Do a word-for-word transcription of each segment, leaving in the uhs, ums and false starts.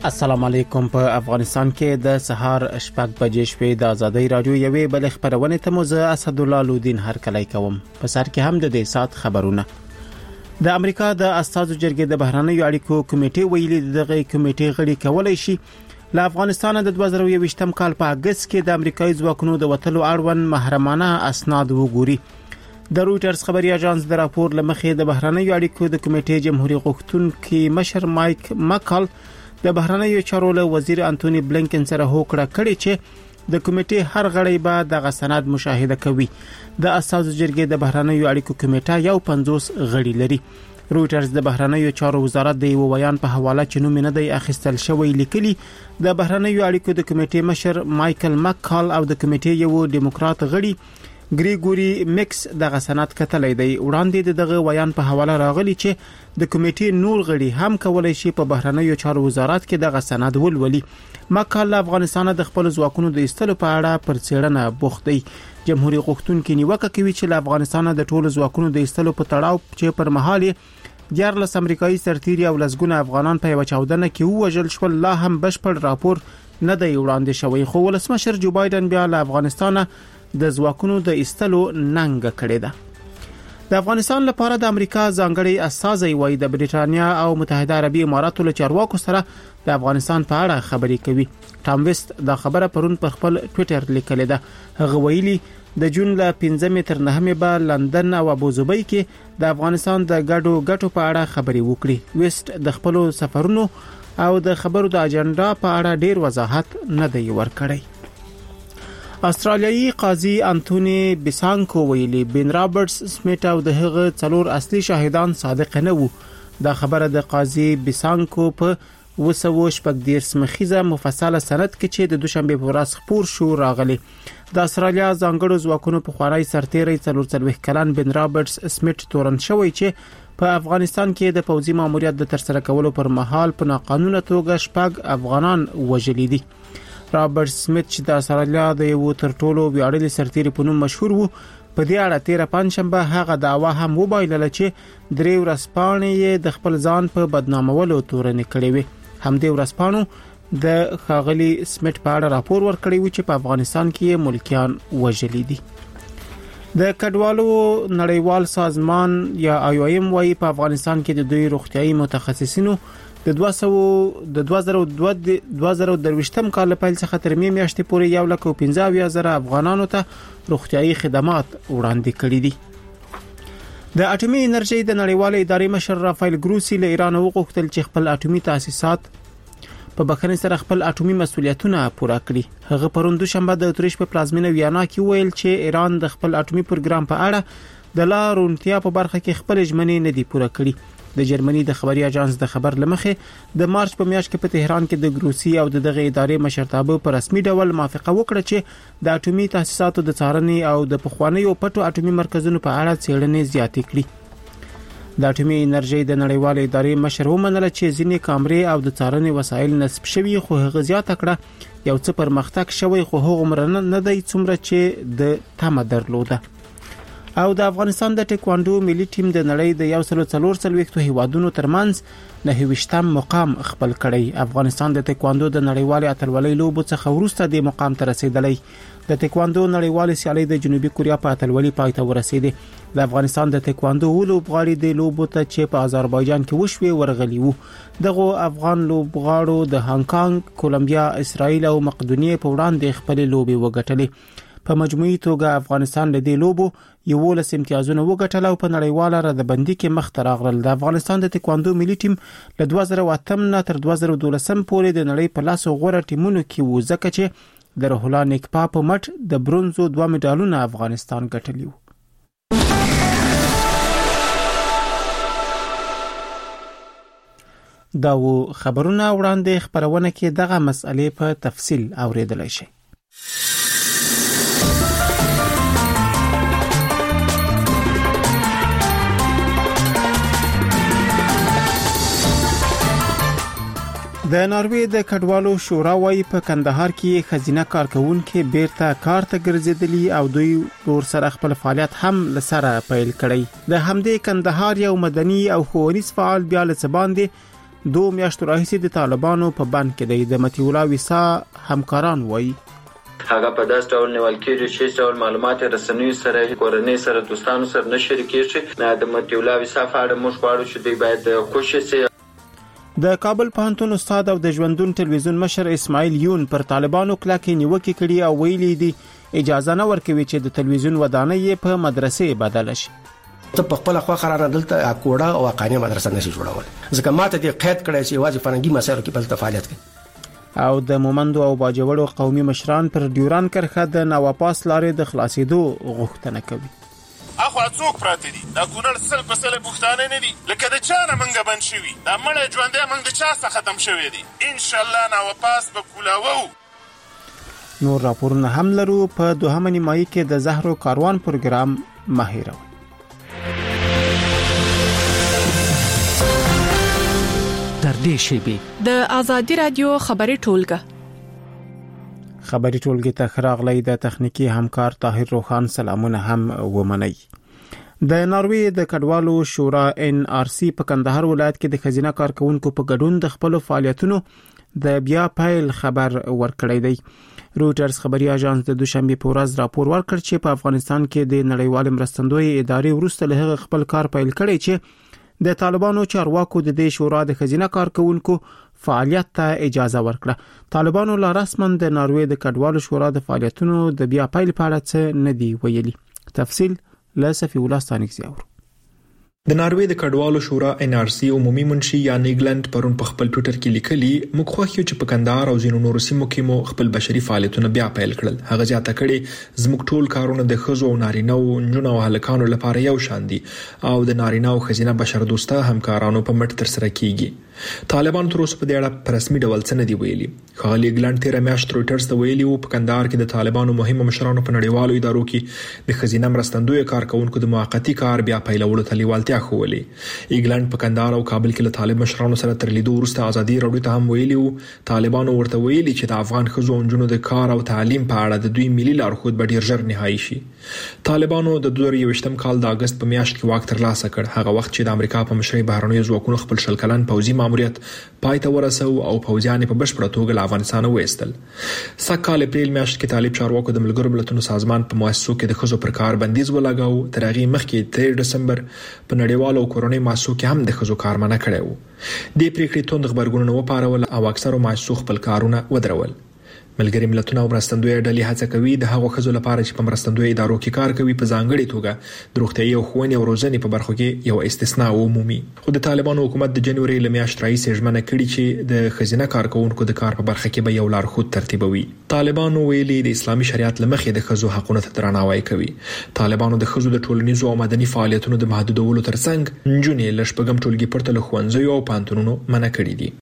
السلام علیکم. په افغانستان کې د سهار شپږ بجې شوې د ازادۍ رادیو یوې بل خبرونه ته مو زه اسدالله لودین هر کلی کوم. په سر کې هم د دې سات خبرونه. د امریکا د استازو جرګې د بهرنیو اړیکو کمیټې ویلي دغه کمیټې غړي کولای شي له افغانستان د دوه زره یوویشتم کال په اگست کې د امریکایي ځواکونو د وټلو اړوند محرمانه اسناد وګوري. د رويټرز خبري اژانس د راپور لمخې د بهرنیو اړیکو د کمیټې جمهوریت غوښتونکي مشر مایک مکل د بهرنیو چارو له وزیر انټونی بلینکن سره هوکړه کړې چې د کمیټې هر غړی به د غسناد مشاهده کوي. د اساسو جرګې د بهرنیو اړیکو کمیټه یو پنځوس غړي لري. رويټرز د بهرنیو چارو وزارت د یو بیان په حواله چې نوم نه دی اخیستل شوی لیکلي د بهرنیو اړیکو د کمیټې مشر مایکل مکال او د کمیټې یو دیموکرات غړي ګریګوري میکس د غسنات کتلې دی. وړاندې دغه بیان په حواله راغلی چې د کمیټې نور غړي هم کولای شي په بهرنیو چارو وزارت کې د غسنات ولولي. مکال افغانستان د خپل ځواکونو د ایستلو په اړه پر څېړنه بوخت دی. جمهوریت غوښتونکي نیوکه کوي چې له افغانستان د ټولو ځواکونو د ایستلو په تړاو چې پر مهال دیارلس امریکایي سرتیري او لسګونه افغانان په یو چاودنه کې وژل شول لا هم بشپړ راپور نه دی وړاندې شوی. خو ولسمشر جو بایدن بیا له افغانستان د ځواکونو د ایستلو ننګ کړی ده. د افغانستان لپاره د امریکا ځانګړي استازي وای د بریټانیا او متحده عربي اماراتو له چارواکو سره د افغانستان په اړه خبرې کوي. ټام ویست دا خبره پرون پر خپل ټوئیټر لیکلې ده. هغه ویلي د جون له پنځمې تر نهمې به لندن او ابوظبي کې د افغانستان د ګډو ګټو په اړه خبرې وکړي. ویست د خپل سفرونو او د خبرو د اجنډا په اړه ډیر وضاحت نه دی ورکړی. استرالیایي قاضي انټونی بیسانکو ویلي بن رابرټس سمیت او د هغه څلور اصلي شاهدان صادق نه وو. دا خبره د قاضي بیسانکو په وسو شپږ دیرس مخیزه مفصله سند کې چې د دوشنبه په ورځ خبر شو راغلی. د استرالیا ځانګړو ځواکونو په خوارای سرتیری څلور څلوېښت کلن بن رابرټس سمیت تورن شوی چې په افغانستان کې د پوځي ماموریت د ترسره کولو پر مهال په ناقانونه توګه شپږ افغانان وژلي دي. رابرټ سمیت چې د استرالیا د یو تر ټولو ویاړلي سرتیری په نوم مشهور وو په دې اړه تیر پنځشنبه هغه دعوا هم وبایلله چې درې ورځپاڼې د خپل ځان په بدنامولو تورنې کړې وي. همدې ورځپاڼو د خاغلی سمیت په اړه راپور ورکړی و چې په افغانستان کې ملکیان وژلي دي. د کډوالو نړیوال سازمان یا آی او ایم وايي په افغانستان کې د دوی روغتيایي متخصصینو د دوه سوه د دوه زره دوه زره درويشتم کال په پیل څخه تر می میاشتې پورې یو لک او پنځه اویا زره افغانانو ته روغتيایي خدمات وړاندې کړي دي. د اټومي انرژي د نړیوال ادارې مشر رافایل ګروسی له ایران وغوښتل چې خپل اټومي تاسیسات په بخښنې سره خپل اټومي مسولیتونه پوره کړي. هغه پرون دوشنبه د اتریش په پلازمینه ویانا کې ویل چې ایران د خپل اټومي پروګرام په اړه د لارونتیا په برخه کې خپل ژمنې نه دي پوره کړي. د جرمني د خبري اژانس د خبر لمخې د مارچ په میاشت کې په تهران کې د ګروسی او د دغه ادارې مشرتابه پر رسمي ډول موافقه وکړه چې د اټومي تاسیساتو د څارنې او د پخوانیو پټو اټومي مرکزونو په اړه څېړنې زیاتې کړي. د اټومي انرژي د نړیوال ادارې مشر ومنله چې ځینې کامرې او د څارنې وسایل نصب شوي خو هغه زیاته کړه یو څه پرمختګ شوی خو هغه مرنه نه دی څومره چې د تمه درلوده. او د افغانستان د ټیکواندو ملي ټیم د نړۍ د یو سل څلور څلوېښتو هیوادونو ترمنځ نهه ویشتم مقام خپل کړی. افغانستان د ټیکواندو د نړیوال اتلولۍ لوبو څخه وروسته د مقام ته رسیدلی. د ټیکواندو نړیوال سیالي د جنوبي کوریا په اتلولۍ پای ته ورسېده. د افغانستان د ټیکواندو لوبغاړي د لوبو ته چې په آذربایجان کې وشوي ورغلي وو. دغه افغان لوبغاړو د هانګ کانګ، کولمبیا، اسرائیل او مقدونیې په وړاندې خپل لوبي وګټلې. په مجموعي توګه افغانستان له دې لوبو یولس امتیازونه وګټل او په نړیواله ردبندي کې مخ ته راغلل. د افغانستان د ټیکواندو ملي ټیم له دوه زره اتم نه تر دوه زره دولسم پورې د نړۍ په لاس غوړه ټیمونو کې و ځکه چې د روح الله نیکپا په مټ د برونزو دوه مډالونه افغانستان ګټلی و. دا و خبرونه وړاندې خبرونه کې دغه مسئلې په تفصیل اوریدلای شئ. د ناروې د کډوالو شورا وايي په کندهار کې خزینه کارکونکو بیرته کار ته ګرځېدلي او دوی ور سره خپل فعالیت هم لسره پیل کړی. د همدې کندهار یو مدني او ښوونیز فعال بیا له باندې دوه میاشتو راهیسې د طالبانو په بند کې دی. د مطیع الله ویسا همکاران وایي هغه په داس ډول نیول کېږي چې ډول معلومات رسنیو سره کورنۍ سره دوستانو سره نه شریکېږي. نه د مطیع الله ویسا په اړه موږ غواړو چې دوی باید کوشش وکړي. د کابل پوهنتون استاد او د ژوندون ټلویزیون مشر اسماعیل یون پر طالبانو کلکې نیوکې کړي او ویلي دي اجازه نه ورکوي چې د تلویزیون ودانۍ په مدرسې بدل شي. ته په خپل خوا قرار دلته کوړه او قانوني مدرسه نشي جوړول ځکه ماته دې قید کړی چې واجب فرنګي مسایلو کې بل فعالیت کوي. او د مومندو او باجوړو قومي مشران پر ډیوران کرخه د نواپاس لارې د خلاصېدو غوښتنه کوي. اخو څوک پراته دي دا کونړ سل په سل پښتانه نه دي لکه د چا نه منګه بند شوي دا مړ ژوندې منګ د چا څخه ختم شوی دي. ان شاء الله نواپاس به کولاوو. نور راپورونه هم لرو. په دوهمه نیمایي کې د زهرو کاروان پروګرام ماهیرو. تر دې شیبې د آزادی رادیو خبري ټولګه خبري ټولګه ته خراغلی د تخنیکی همکار طاهر روخان سلامونه هم ومني. د ناروی د کډوالو شورا ان آر سی په کندهار ولایت کې د خزینه کارکونکو په ګډون د خپل فعالیتونو د بیا پیل خبر ورکړی دی. روټرز خبري اژانس د دوشنبه په ورځ راپور ورکړ چې په افغانستان کې د نړیوال مرستندوی ادارې ورسته له خپل کار پیل کړی چې د طالبانو چارواکو د دې شورا د خزینه کارکونکو فعالیت ته اجازه ورکړه. طالبانو لا رسماً د ناروی د کډوالو شورا د فعالیتونو د بیا پیل په اړه څه نه دی ویلي. تفصیل له صفی الله ستانیک زیاور. د ناروی د کډوالو شورا ان آر سی عمومي منشي یا نیګلند پرون په خپل ټوئیټر کې لیکلي موږ خوښ یو چې په کندهار او ځینو نورو سیمو کې مو خپل بشري فعالیتونه بیا پیل کړل. هغه ځاته کړي زموږ ټول کارونه د خزو او نارینه او نجونو او هلکانو لپاره یو شان دي او د نارینه او خزینه بشر دوسته همکارانو په مټ تر سره کیږي. طالبان تر اوسه په دې اړه په رسمي ډول څه نه دی ویلي. خالي ګلند تیر میاشت روټرز ته ویلي وو په کندهار کې د طالبانو مهمه مشرانو په نړیوالو ادارو کې د خزینه مرستندوی کارکونکو د موقتی کار بیا پیلولو ته لیوالتیا خوولې. ایګلند په کندهار او کابل کې له طالب مشرانو سره تر لیدو وروسته ازادي راډیو ته هم ویلي وو طالبانو ورته ویلي چې د افغان خزو او نجونو د کار او تعلیم په اړه د دوی ملي لارښود به ډیر ژر نهایی شي. طالبانو د دوه هزار یوویشتم کال د اگست په میاشت کې واک ترلاسه کړ. هغه وخت چې د امریکا په مشرۍ بهرنیو ځواکونو خپل شل کلن پوځي ماموریت پای ته ورسو او پوځیان په بشپړه توګه له افغانستان وایستل. سکهال اپریل میاشت کې طالب چارواکو د ملګرو ملتونو سازمان په مؤسسو کې د خزو پر کار بندیز ولګاو. تر هغه مخکې تیر دسمبر په نړیوالو او کورونی مؤسسو کې هم د خزو کار منع کړی وو. د پریکړې توند خبرګونونه وپارول او اکثرو مؤسسو خپل کارونه ودرول. ملګری ملتونه او مرستندوی ډلې هڅه کوي د هغو خزو لپاره چې په مرستندوی ادارو کې کار کوي په ځانګړي توګه د روغتیايي او ښوونې او روزنې په برخو کې یو استثناء عمومي. خو د طالبانو حکومت د جنوري له میاشتې راهیسې ژمنه کړې چې د خزینه کارکونکو د کار په برخه کې به یو لارښود ترتیبوي. طالبانو ویلي د اسلامي شریعت له مخې د خزو حقونو ته درناوی کوي. طالبانو د خزو د ټولنیزو او مدني فعالیتونو د محدودولو ترڅنګ نجونې له شپږم ټولګي پرته له ښوونځیو او پوهنتونونو منع کړي دي.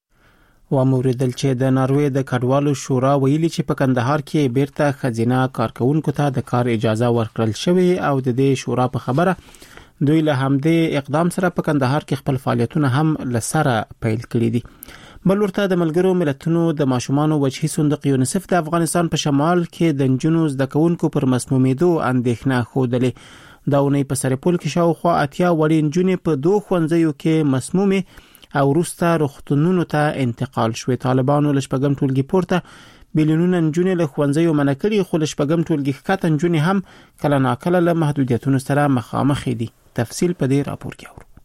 و موریدل چې د ناروی د کډوالو شورا ویلي چې په کندهار کې بیرته خزینه کارکونکو ته د کار اجازه ورکړل شوی او د دې شورا په خبره دوی له همدې اقدام سره په کندهار کې خپل فعالیتونه هم لسره پیل کړي دي. بل ورته د ملګرو ملتونو د ماشومانو وجهي صندوق یونیسف د افغانستان په شمال کې د نجونو زده کوونکو پر مسمومیدو اندېښنه خوده. دا ونې په سرپول کې شاوخوا اتیا وړي نجونې په دوه ښوونځیو کې مسمومه او وروسته روغتونونو ته انتقال شوې. طالبانو له شپږم ټولګي پورته بیلیونونه نجونې له ښوونځیو منع کړي خو له شپږم ټولګي ښکته نجونې هم کله ناکله له محدودیتونو سره مخامخ دي. تفصیل په دې راپور کې اورو.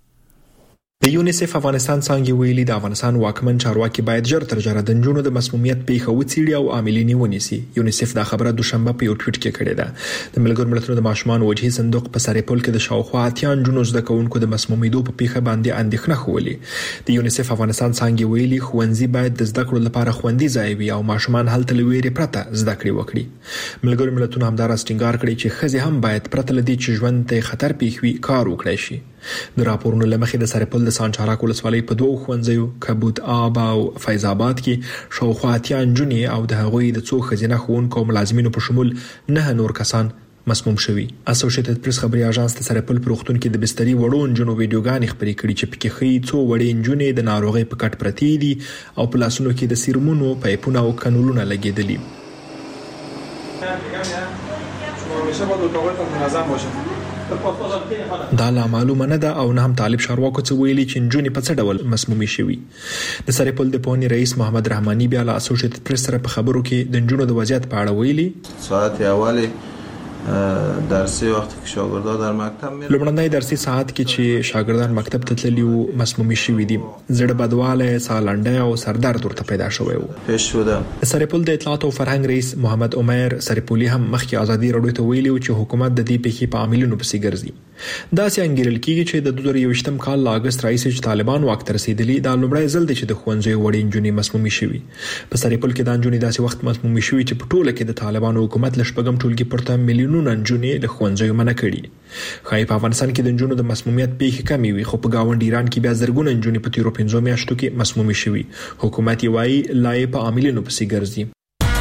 د یونیسف افغانستان څنګه ویلي د افغانستان واکمن چارواکي باید ژر تر ژره د نجونو د مسمومیت پیښه وڅېړي او عاملین یې ونیسي. یونیسف دا خبره دوشنبه په یو ټویټ کې کړې ده. د ملګرو ملتونو د ماشومانو وجهي صندوق په سرپول کې د شاوخوا اتیا نجونو زده کوونکو د مسمومیدو په پیښه باندې اندېښنه خوولې. د یونیسف افغانستان څنګه ویلي ښوونځي باید د زده کړو لپاره خوندي ځای وي او ماشومان هلته له ویرې پرته زده کړې وکړي. ملګرو ملتونو همداراز ټینګار کړی چې ښځې هم باید پرته له دې چې ژوند ته خطر پیښ وي کار وکړي شي. د راپورونو لمخې د سرپل د سانچارک ولسوالۍ په دوه ښوونځیو کبود آب او فیض آباد کې شاوخوا اتیا نجونې او د هغوی د څو ښځینه ښوونکو او ملازمینو په شمول نه نور کسان مسموم شوي. اسوسییټډ پریس خبري اژانس د سرپل په روغتون کې د بستري وړو نجونو ویډیوګانې خپرې کړي چې پکې ښیي څو وړې نجونې د ناروغۍ په کټ پرتې دي او په لاسونو کې د سیرومونو پایپونه او کانولونه لګېدلي. همیشه باید رقابت منظم باشه. دا لا معلومه نه ده او نه هم طالب چارواکو څه ویلي چې نجونې په څه ډول مسمومې شوي. د سرپل د پوهنې رئیس محمد رحماني بیا له اسوسییټډ پریس سره په خبرو کې د نجونو د وضعیت په اړه ویلي. ساعت اولی درسي وخت کې شاګردان در مکتب مې لومړنۍ درسي ساعت کې چې شاګردان مکتب ته تللي وو مسمومې شوي دي. زړه بدواله، ساه لنډۍ او سردرد ورته پیدا شوی و. پیش شوه. سرپل د اطلاعات او فرهنګ رئیس محمد عمر سرپولي هم مخکې ازادي راډیو ته ویلي و چې حکومت د دې پیښې په عاملونو پسې ګرځي. دا څنګه کېږي چې د دوه زره یوویشتم کال له اگست راهیسې چې طالبان واک ته رسېدلي دا لومړی ځل دی چې د ښوونځیو وړې نجونې مسمومې شوي. په سرپل کې دا نجونې داسې وخت مسمومې شوي چې په ټوله کې د طالبانو حکومت له شپږم ټولګي پورته میلیونونه نجونې له ښوونځیو منع کړي. ښایي په افغانستان کې د نجونو د مسمومیت پیښې کمې وي، خو په ګاونډ ایران کې بیا زرګونه نجونې په تیرو پنځو میاشتو کې مسمومې شوي. حکومت یې وایي لا یې په عاملینو پسې ګرځي.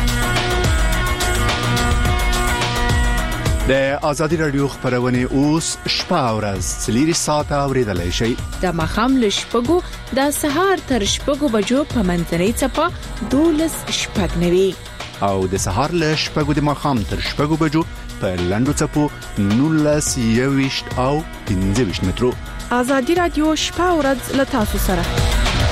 د آزادي رادیو خبرونه اوس شپه او ورځ څلور ساعته اوریدلای شئ. د مخام له شپږو د سهار تر شپږو بجو په منځنۍ چپه دولس شپږ نوي او د سهار له شپږو د مخام تر شپږو بجو په لندو چپو نولس یويشت او پنځه ویشت مترو. آزادي رادیو شپه او ورځ له تاسو سره.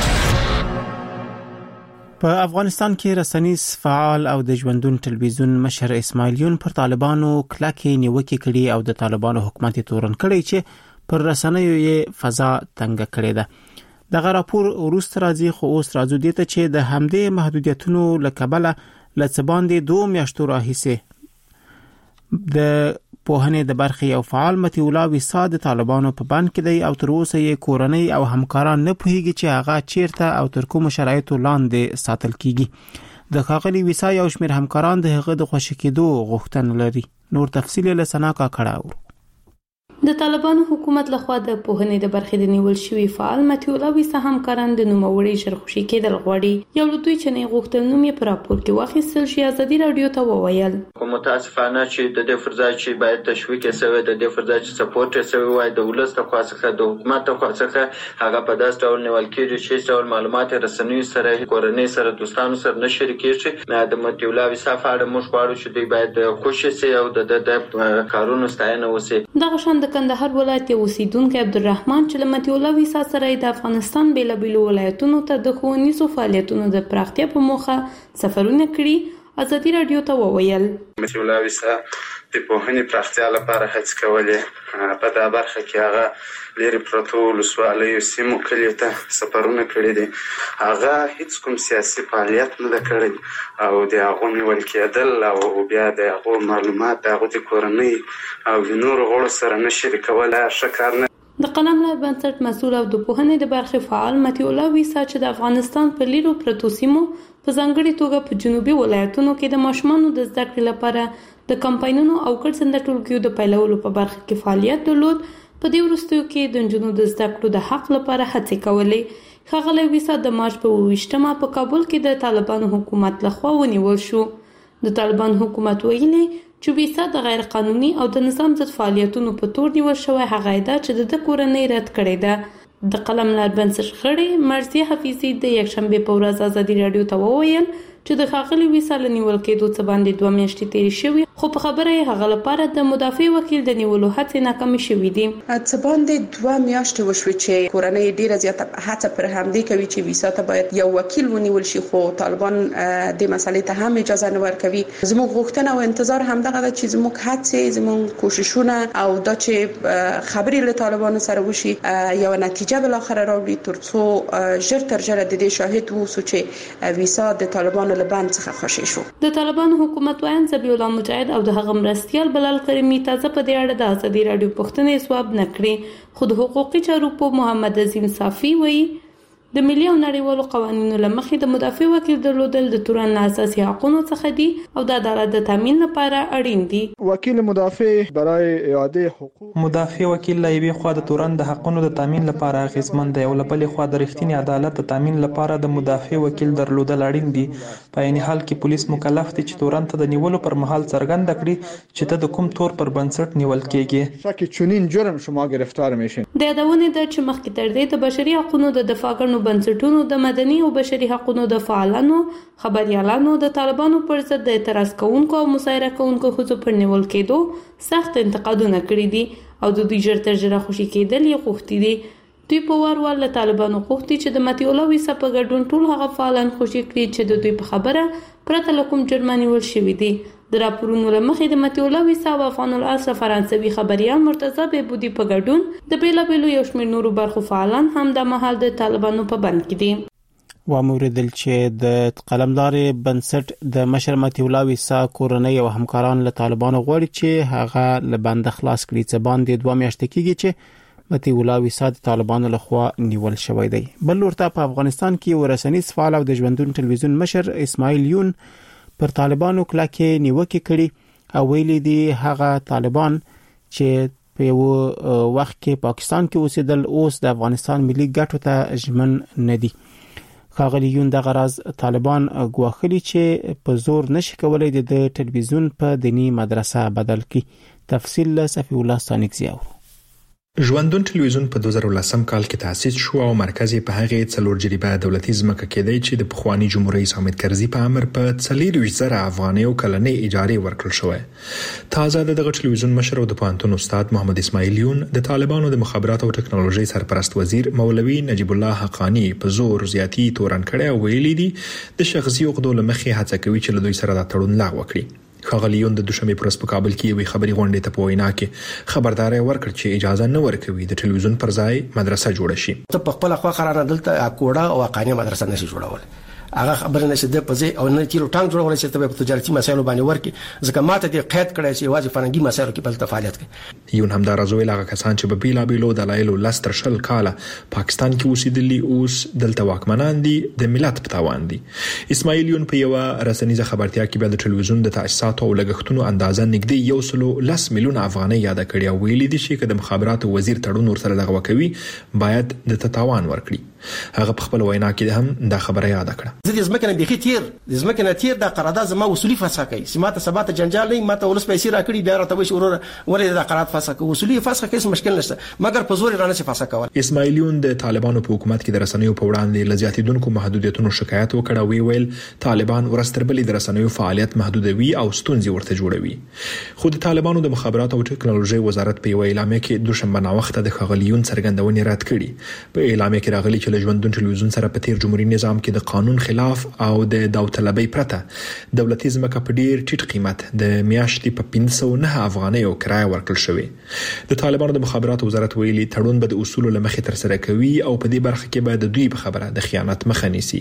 په افغانستان کې رسنیز فعال او د ژوندون ټلویزیون مشر اسماعیل یون پر طالبانو کلکې نیوکې کړي او د طالبانو حکومت تورن کړي چې پر رسنیو یې فضا تنګ کړي ده. دغه راپور وروسته راځي، خو اوس راځو دي ته چې د همدې محدودیتونو لکبله لڅباندې دوه میاشتو راهیسه د پوهنې د برخې او فعال متي الله ویسا د طالبانو په بند کې دی او تر اوسه یې کورنۍ او همکاران نه پوهیږي چې هغه چیرته او تر کومو شرایطو لاندې ساتل کیږي. د ښاغلي ویسا یو شمېر همکاران د هغه د خوشی کېدو غوښتنه لري. نور تفصیل له سناکا کړه. د طالبانو حکومت لخوا د پوهنې د برخې د نیول شوی فعال متي الله ویسا همکاران د نوموړي شرخوشي کېدل غواړي. یو لوی چې نه غوښتل نوم یې پر راپور کې واخیستل شي. آزادي رادیو ته وویل کوم متاسفانه چې د دې فرضای چې باید تشویق شوی د دې فرضای چې سپورټ شوی وای د ولست خاصه د حکومت خاصه هغه په داس ډول نیول کېږي چې ډول معلومات رسنیو سره کورنۍ سره دوستانو سره نه شریکېږي. د متي الله ویسا فاړه موږ غواړو چې دوی باید کوشش وکړي او د کارونو ستاینه وکړي. دغه شان د کندهار ولایت اوسیدونکو عبدالرحمن چې متي الله ویسا سره د افغانستان بیلابیلو ولایتونو ته د ښوونیزو فعالیتونو د پراختیا په موخه سفرونه کړي. آزادي رادیو ته وویل متي الله ویسا د پوهنې پراختیا لپاره هڅې کولې. په دا برخه کې هغه لري پروتو ولسوالیو سیمو کلیو ته سفرونه کړي دي. هغه هیڅ کوم سیاسي فعالیت نه کړی او د هغه نیول کېدل او بیا د هغه معلومات د هغه کورنۍ او نور غړو سره نه شریکول شکر نه. د قلم له بنسټ مسؤل او د پوهنې د برخې فعال متي الله ویسا چې د افغانستان په لیرو پرتو سیمو په ځانګړي توګه په جنوبي ولایتونو کې د ماشومانو د زده کړې لپاره د کمپاینونو او ګډ ټولګیو د پیلولو په برخه کې فعالیت درلود. په دې وروستیو کې د نجونو د زده کړو د حق لپاره هڅې کولې. ښاغلی ویسا د مارچ په اوویشتمه په کابل کې د طالبانو حکومت لخوا ونیول شو. د طالبان حکومت ویلي چې ویسا د غیر قانوني او د نظام ضد فعالیتونو په تور نیول شوی هغه ادعا چې د کورنۍ رد کړې ده. د قلم لار بنسټ غړي مرضیه حفیظي د یکشنبه په ورځ آزادي رادیو ته وویل چې د ښاغلي ویسا له نیول کېدو څخه باندې دوه میاشتې تېرې شوې، خو په خبره یې هغه لپاره د مدافع وکیل د نیولو هڅې ناکامې شوې دي. څه باندې دوه میاشتې وشوې چې کورنۍ ډیره زیاته هڅه پر همدې کوي چې ویسا ته باید یو وکیل ونیول شي، خو طالبان د مسلې ته هم اجازه نه ورکوي. زموږ غوښتنه او انتظار همدغه ده چې زموږ هڅې، زموږ کوششونه او دا چې خبرې له طالبانو سره وشي یو نتیجه بل اخر راوړي، ترڅو ژر تر ژره د دې شاهد ووسو چې ویسا د طالبانو له بند څخه خوشی شو. د طالبانو حکومت وايي زبی الله مجاهد او د هغه مرستيال بلال کریمی تازه په دې اړه د آزادي رادیو پښتنې ځواب نکړي. خود حقوقي چارو په محمد عظیم صافي وایي د ملي او نړیوالو قوانینو لمخې د مدافع وکیل درلودل د تورن اساسي حقوقو څخه دي او د عدالت د تامین لپاره اړین دي. وکیل مدافع برای اعاده حقوق مدافع وکیل له یوې خوا د تورن د حقوقو د تامین لپاره غیزمن دی او له بلې خوا د رښتینی عدالت د تامین لپاره د مدافع وکیل درلودل اړین دي. په عین حال کې پولیس مکلف دي چې تورن ته د نیولو پر مهال څرګنده کړي چې ته د کوم تور پر بنسټ نیول کېږي. شک چنین جرم شما گرفتار میشین. د یادونه ده چې مخکې تر دې د بشري حقوقو د دفاع کړنو بنسټونو د مدني او بشري حقوقو د فعالانو خبريالانو د طالبانو پر ضد د اعتراض کوونکو او مظاهره کوونکو ښځو پر نیول کېدو سخت انتقادونه کړي دي او د دوی ژر تر ژره خوشي کېدل یې غوښتي دي. دوی په وار وار له طالبانو غوښتي چې د مطیع الله ویسا په ګډون ټول هغه فعالان خوشي کړي چې د دوی په خبره پرته له کوم جرم نیول شوي دي. د راپورونو له مخې د مطیع الله ویسا او افغان الاصل فرانسوي خبريال مرتضی بهبودي په ګډون د بیلابیلو یو شمېر نورو برخو فعالان هم د مهال د طالبانو په بند کې دي. واموردل چې د قلمدار بنسټ د مشر مطیع الله ویسا کورنۍ او همکاران له طالبانو غواړي چې هغه له بند خلاص کړي چې باندې دوه میاشتې کېږي چې مطیع الله ویسا د طالبانو لخوا نیول شوی دی. بل ورته په افغانستان کې ورسنیز فعال او د ژوندون ټلویزیون مشر اسماعیل یون پر طالبانو کلکه نیوکه کړي او ویلي دي هغه طالبان چې په یو وخت کې پاکستان کې اوسېدل اوس د افغانستان ملي ګټو ته ژمن نه دي. ښاغلي یون د غرض طالبان غواخلي چې په زور نشي کولای د ټلویزیون په دینی مدرسه بدل کړي. تفصیل له صفی الله ثانیکزیو. ژوندون ټلویزیون په دوه زره ولسم کال کې تأسیس شو او مرکز په هغه څلور جریبه دولتي ځمکه کې دی چې د پخوانی جمهور رئیس حامد کرزي په امر په څلور زره افغانۍ او کلنې اجاره ورکړل شوې. تازه دغه ټلویزیون مشر او د پوهنتون استاد محمد اسماعیل یون د طالبانو د مخابرات او ټکنالوژي سرپرست وزیر مولوي نجیب الله حقانی په زور زیاتی تورن کړي او ویلي دي د شخصي عقدو لمخې هڅه کوي چې له دوی سره د تړون لغوه کړي. ښاغلي یون د دوشنبه پر ورځ په کابل کې یوې خبري غونډې ته په وینا کې خبرداري ورکړه چې اجازه نه ورکوي د ټلویزیون پر ځای مدرسه جوړه شي. ته په خپل خوا قرار دلته اکوړه او اقانیه مدرسه نشي جوړول. هغه خبره نشي د پځې او نه کیلو ټانک جوړول چې ته په تجارتي مسایلو باندې ورکی ځکه ماته د قید کړی چې واځي فرنګي مسایلو کې بل فعالیت کوي. یون هم دا راځوي لاغه کسان چې په بیلا بیلو دلایلو لستر شل کاله پاکستان کې اوسېدلي اوس دلته واکمنان دي د ملت په تاوان دي. اسماعیل یون په یو رسنیزه خبرتیا کې د ټلویزیون د تاسیساتو او لګښتونو اندازه نږدې یو سلو لس میلیون افغانۍ یاد کړي او ویلي دي چې د مخابراتو وزیر تړون ورسره لغوه کوي باید د تتاوان ورکړي. هغه په خپل وینا کې هم دا خبره یاد کړه. زه د ځمکې نه بيخي تیر د ځمکې نه تیر د قرارداد زما وصولي فسخ کوي. سماته سبات جنجال نه ماته ولس پیسې راکړي بیا راته وشي ورور ولې د قرارداد فسخ کوي. وصولي فسخ کې مشکل نشته مګر په زور رانه فسخ کول. اسماعیل یون د طالبانو په حکومت کې د رسنیو په وړاندې لزیاتیدونکو محدودیتونو شکایت وکړ. وی ویل طالبان ورستربلې د رسنیو فعالیت محدودوي او ستونزې ورته جوړوي. خو د طالبانو د مخابرات او ټکنالوژي وزارت په یو اعلامیه کې دوشنبه نا وخت د خغلیون څرګندونې رد کړي. په اعلامیه کې راغلي چې لژوندون ټلویزیون سره په تیر جمهوریت نظام کې د قانون خلاف او د داوطلبۍ پرته دولتي ځمکه په ډیر ټیټ قیمت د میاشتې په پنځه سوه نه افغانۍ او کرایه ورکړل شوې. د طالبانو د مخابراتو وزارت ویلي تړون به د اصولو لمخې تر سره کوي او په دې برخه کې به د دوی په خبره د خیانت مخه نیسي.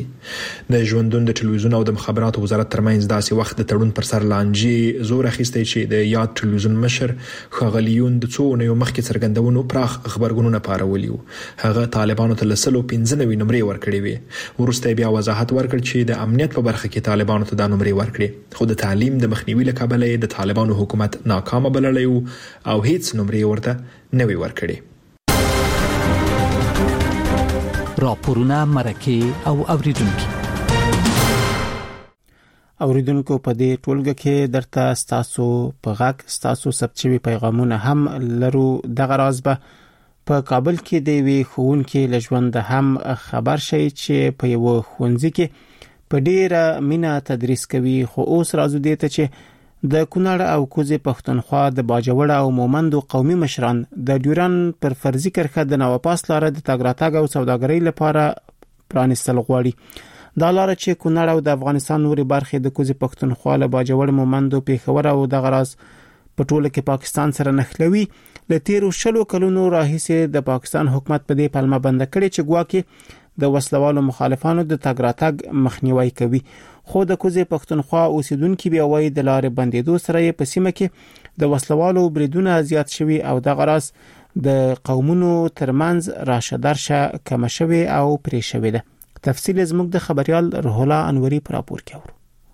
د ژوندون د ټلویزیون او د مخابراتو وزارت ترمنځ داسې وخت د تړون پر سر لانجې زور اخیستی چې د یاد ټلویزیون مشر خغلیون د څو نه مخکې څرګندونو پراخ خبرګونونه پارولی وو. هغه طالبانو ته لسلو پنځه نوي نمرې ورکړې وي. ورسته بیا وضاحت ورکړ چې د امنیت په برخه کې طالبانو ته د نمرې ورکړي خو د تعلیم د مخنیوي له کبله د طالبانو حکومت ناکامه بللی او هیڅ نمرې ورته نه وی ورکړي. راپورونه مرکه او اوریدونکو اوریدونکو په دې ټولګه کې درته ستاسو په غږ ستاسو ثبت شوي پیغامونه هم لرو. دغه راز به په کابل کې د وی ښوونکي لژوند هم خبر شي چې په یو ښوونځي کې په ډیره مینا تدریس کوي خو اوس راځو دي ته چې د کونړ او کوزې پښتونخوا د باجوړ او مومند قومي مشران د ډیورن پر فرضي کرښه د نوپاس لاره د تګ راتګ او سوداګرۍ لپاره پرانیستل غواړي. دا لاره چې کونړ او د افغانستان نوري برخې د کوزې پښتونخوا له باجوړ مومند او پیښور او د غراز په ټوله کې پاکستان سره نښلوي. له تیرو شلو کلونو راهیسې د پاکستان حکومت په دې پلمه بند کړي چې ګواکې د وسلوالو مخالفانو د تګ راتګ مخنیوي کوي. خو د کوزې پښتونخوا اوسیدونکو بیا وایي د لارې بندیدو سره یې په سیمه کې د وسلوالو بریدونه زیات شوي او د غراس د قومونو ترمنځ راشه درشه کم شوي او پرې شوي ده. تفصیل زموږ د خبريال روح الله انوري پر راپور کې.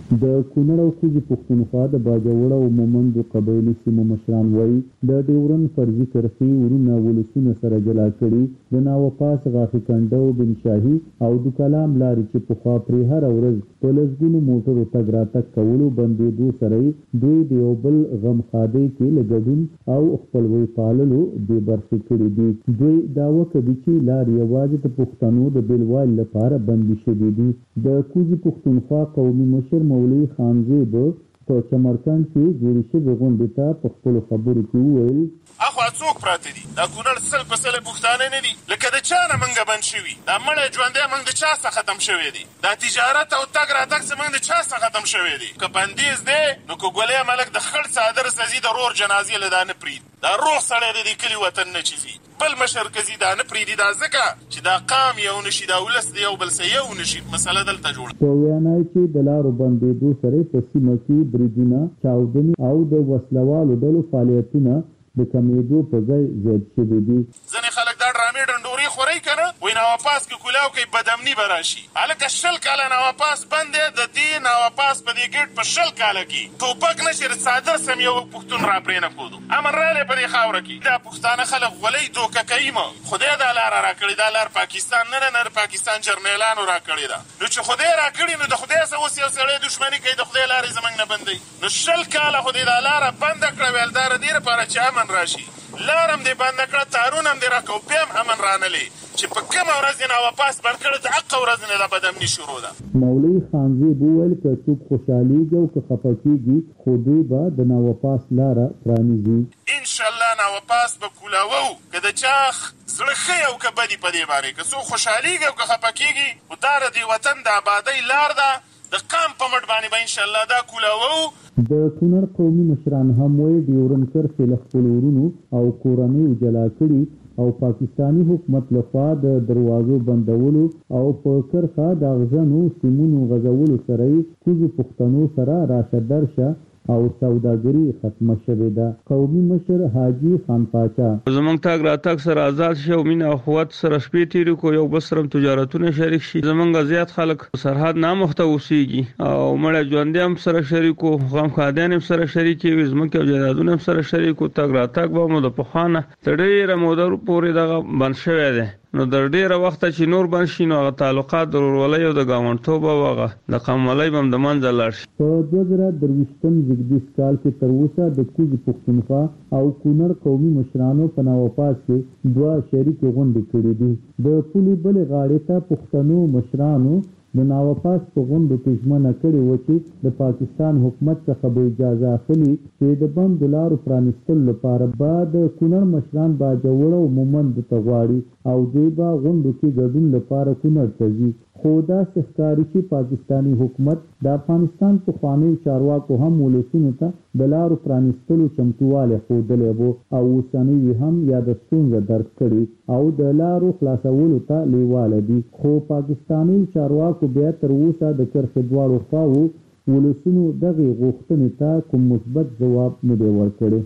د کونړ او کوزي پښتونخوا د باجوړ او مومند قبایلي سیمو مشران وایي د ډیورن فرضي کرښې ورونه ولسونه سره جلا کړي د ناوپاس غاښي کنډو بن شاهي او د کلام لارې چې پخوا پرې هره ورځ په لسګونو موټرو تګ راتګ کولو بندېدو سره دوی د یو بل غمخادۍ کې له ګډون او خپلوۍ پاللو بې برخې کړي دي. دوی دعوه کوي چې لارې یوازې د پښتنو د بېلوالي لپاره بندي شوي دي. د کوزي پښتونخوا قومي مشر مولوي خانزیب په چمرکند کې جوړې شوې غونډې ته په خپلو خبرو کې وویل اخوا څوک پراته دي دا کونړ سل په سل پښتانه نه دي لکه د چا نه منګه بند شوي دا مړی ژوندی موږ د چا څخه ختم شوی دي دا تجارت او تګ راتګ زموږ د چا څخه ختم شوی دي که بندیز دی نو که ګولۍ ملک د خړ څادر سزي د رور جنازې له دا نه پرېږدي دا روغ سړی د دې کلي وطن نه چې ځي بل مشر کزي دا نه پرېږدي دا ځکه چې دا قام یو نشي دا ولس د یو بل سره یو نشي مسله دلته جوړه په وینا چې د لارو بندېدو سره په سیمه کې بریدونه چاودنې او د وسلوالو ډلو فعالیتونه د کمیدو په ځای زیات شوي دي. ځینې خلک دا ډرامې ډنډورې خورئ که نه وایي ناواپاس کې کولاو کوي بدامني به راشي هلکه شل کاله ناواپاس بند دی د دې ناواپاس په دې ګېټ په شل کاله کې ټوپک نه چې څادر سم یو پښتون را پرې نه ښودو امن رالی په دې خاوره کې دا پښتانه خلک غولۍ دوکه کوي مه خدای دا لاره را کړې دا لار پاکستان نه نه د پاکستان جرنیلانو را کړې ده نو چې خدای را کړي نو د خدای سره اوس یو سړی دښمني کوي د خدای لارې زموږ نه بندوي نو شل کاله خو دې دا لاره بنده کړه ویل دا د دې لپاره چې امن راشي لارم دې بنده کړه تارونه هم دې راکړه بیا هم امن رانلی چې په کومه ورځ دې ناواپاس بند کړه د حقه ورځ نه دا بدامني شروع ده. مولوي خانزیب وویل که څوک خوشحالیږي او که خفه کېږي خو دوی به د ناواپاس لاره پرانیزي. انشاءالله ناواپاس به کولاوو که د چا زړه ښه او که بدي په دې باندې که څوک خوشحالیږي او که خفه کېږي خو دا د دې وطن د آبادۍ لار ده د قام په مټ باندې به انشاءالله دا کولاوو. د کونړ قومي مشران هم وایي ډیورن کرښې له خپلو ورونو او کورنیو جلا کړي او پاکستانی حکومت لخوا د دروازو بندولو او په کرښه د اغزنو سیمونو غځولو سره یې کوزو پښتنو سره راشه درشه او سوداګري ختمه شوې ده. قومي مشر حاجي خان پاچا زمونږ تاګ راتګ سره آزاد شي او مینه اخوت سره شپې تیرې کو یو بل سره تجارتونه شریک شي زمونږ زیات خلک سرحد نامخته اوسېږي او مړه ژوندي هم سره شریک وو غم خادیان هم سره شریک وي زمونږ او جایدادونه هم سره شریک وو تاګ راتګ به مو د پخوانه تر ډېره موده پورې دغه بند شوی دی نو در ډیره وخت چې نور بند شي نو هغه تعلقات د ورورولۍ او د ګاونډیتوب او هغه د قومولۍ به هم د منځه لاړ شي. په دوه زره درویشتم زیږدیز کال کې تر اوسه د کوزي پښتونخوا او کونړ قومي مشرانو په ناواپاس کې دوه شریکې غونډې کړې دي. د پولې بلې غاړې ته پښتنو مشرانو د ناواپاس په غونډو کې ژمنه کړې وه چې د پاکستان حکومت څخه به اجازه اخلي چې د بندو لارو پرانیستلو لپاره به د کونړ مشران باجوړ او مومند ته غواړي او دوی به غونډو کې ګډون لپاره کونړ ته ځي خو داسې ښکاري چې پاکستانی حکومت د افغانستان پخوانیو چارواکو هم ولسونو ته د لارو پرانیستلو چمتووالی ښودلی و او اوسنۍ هم یاده ستونزه درک کړي او د لارو خلاصولو ته لیواله دي خو پاکستانی چارواکو بیا تر اوسه د کرښې دواړو خواوو ولسونو دغې غوښتنې ته کوم مثبت ځواب نه دی ورکړی.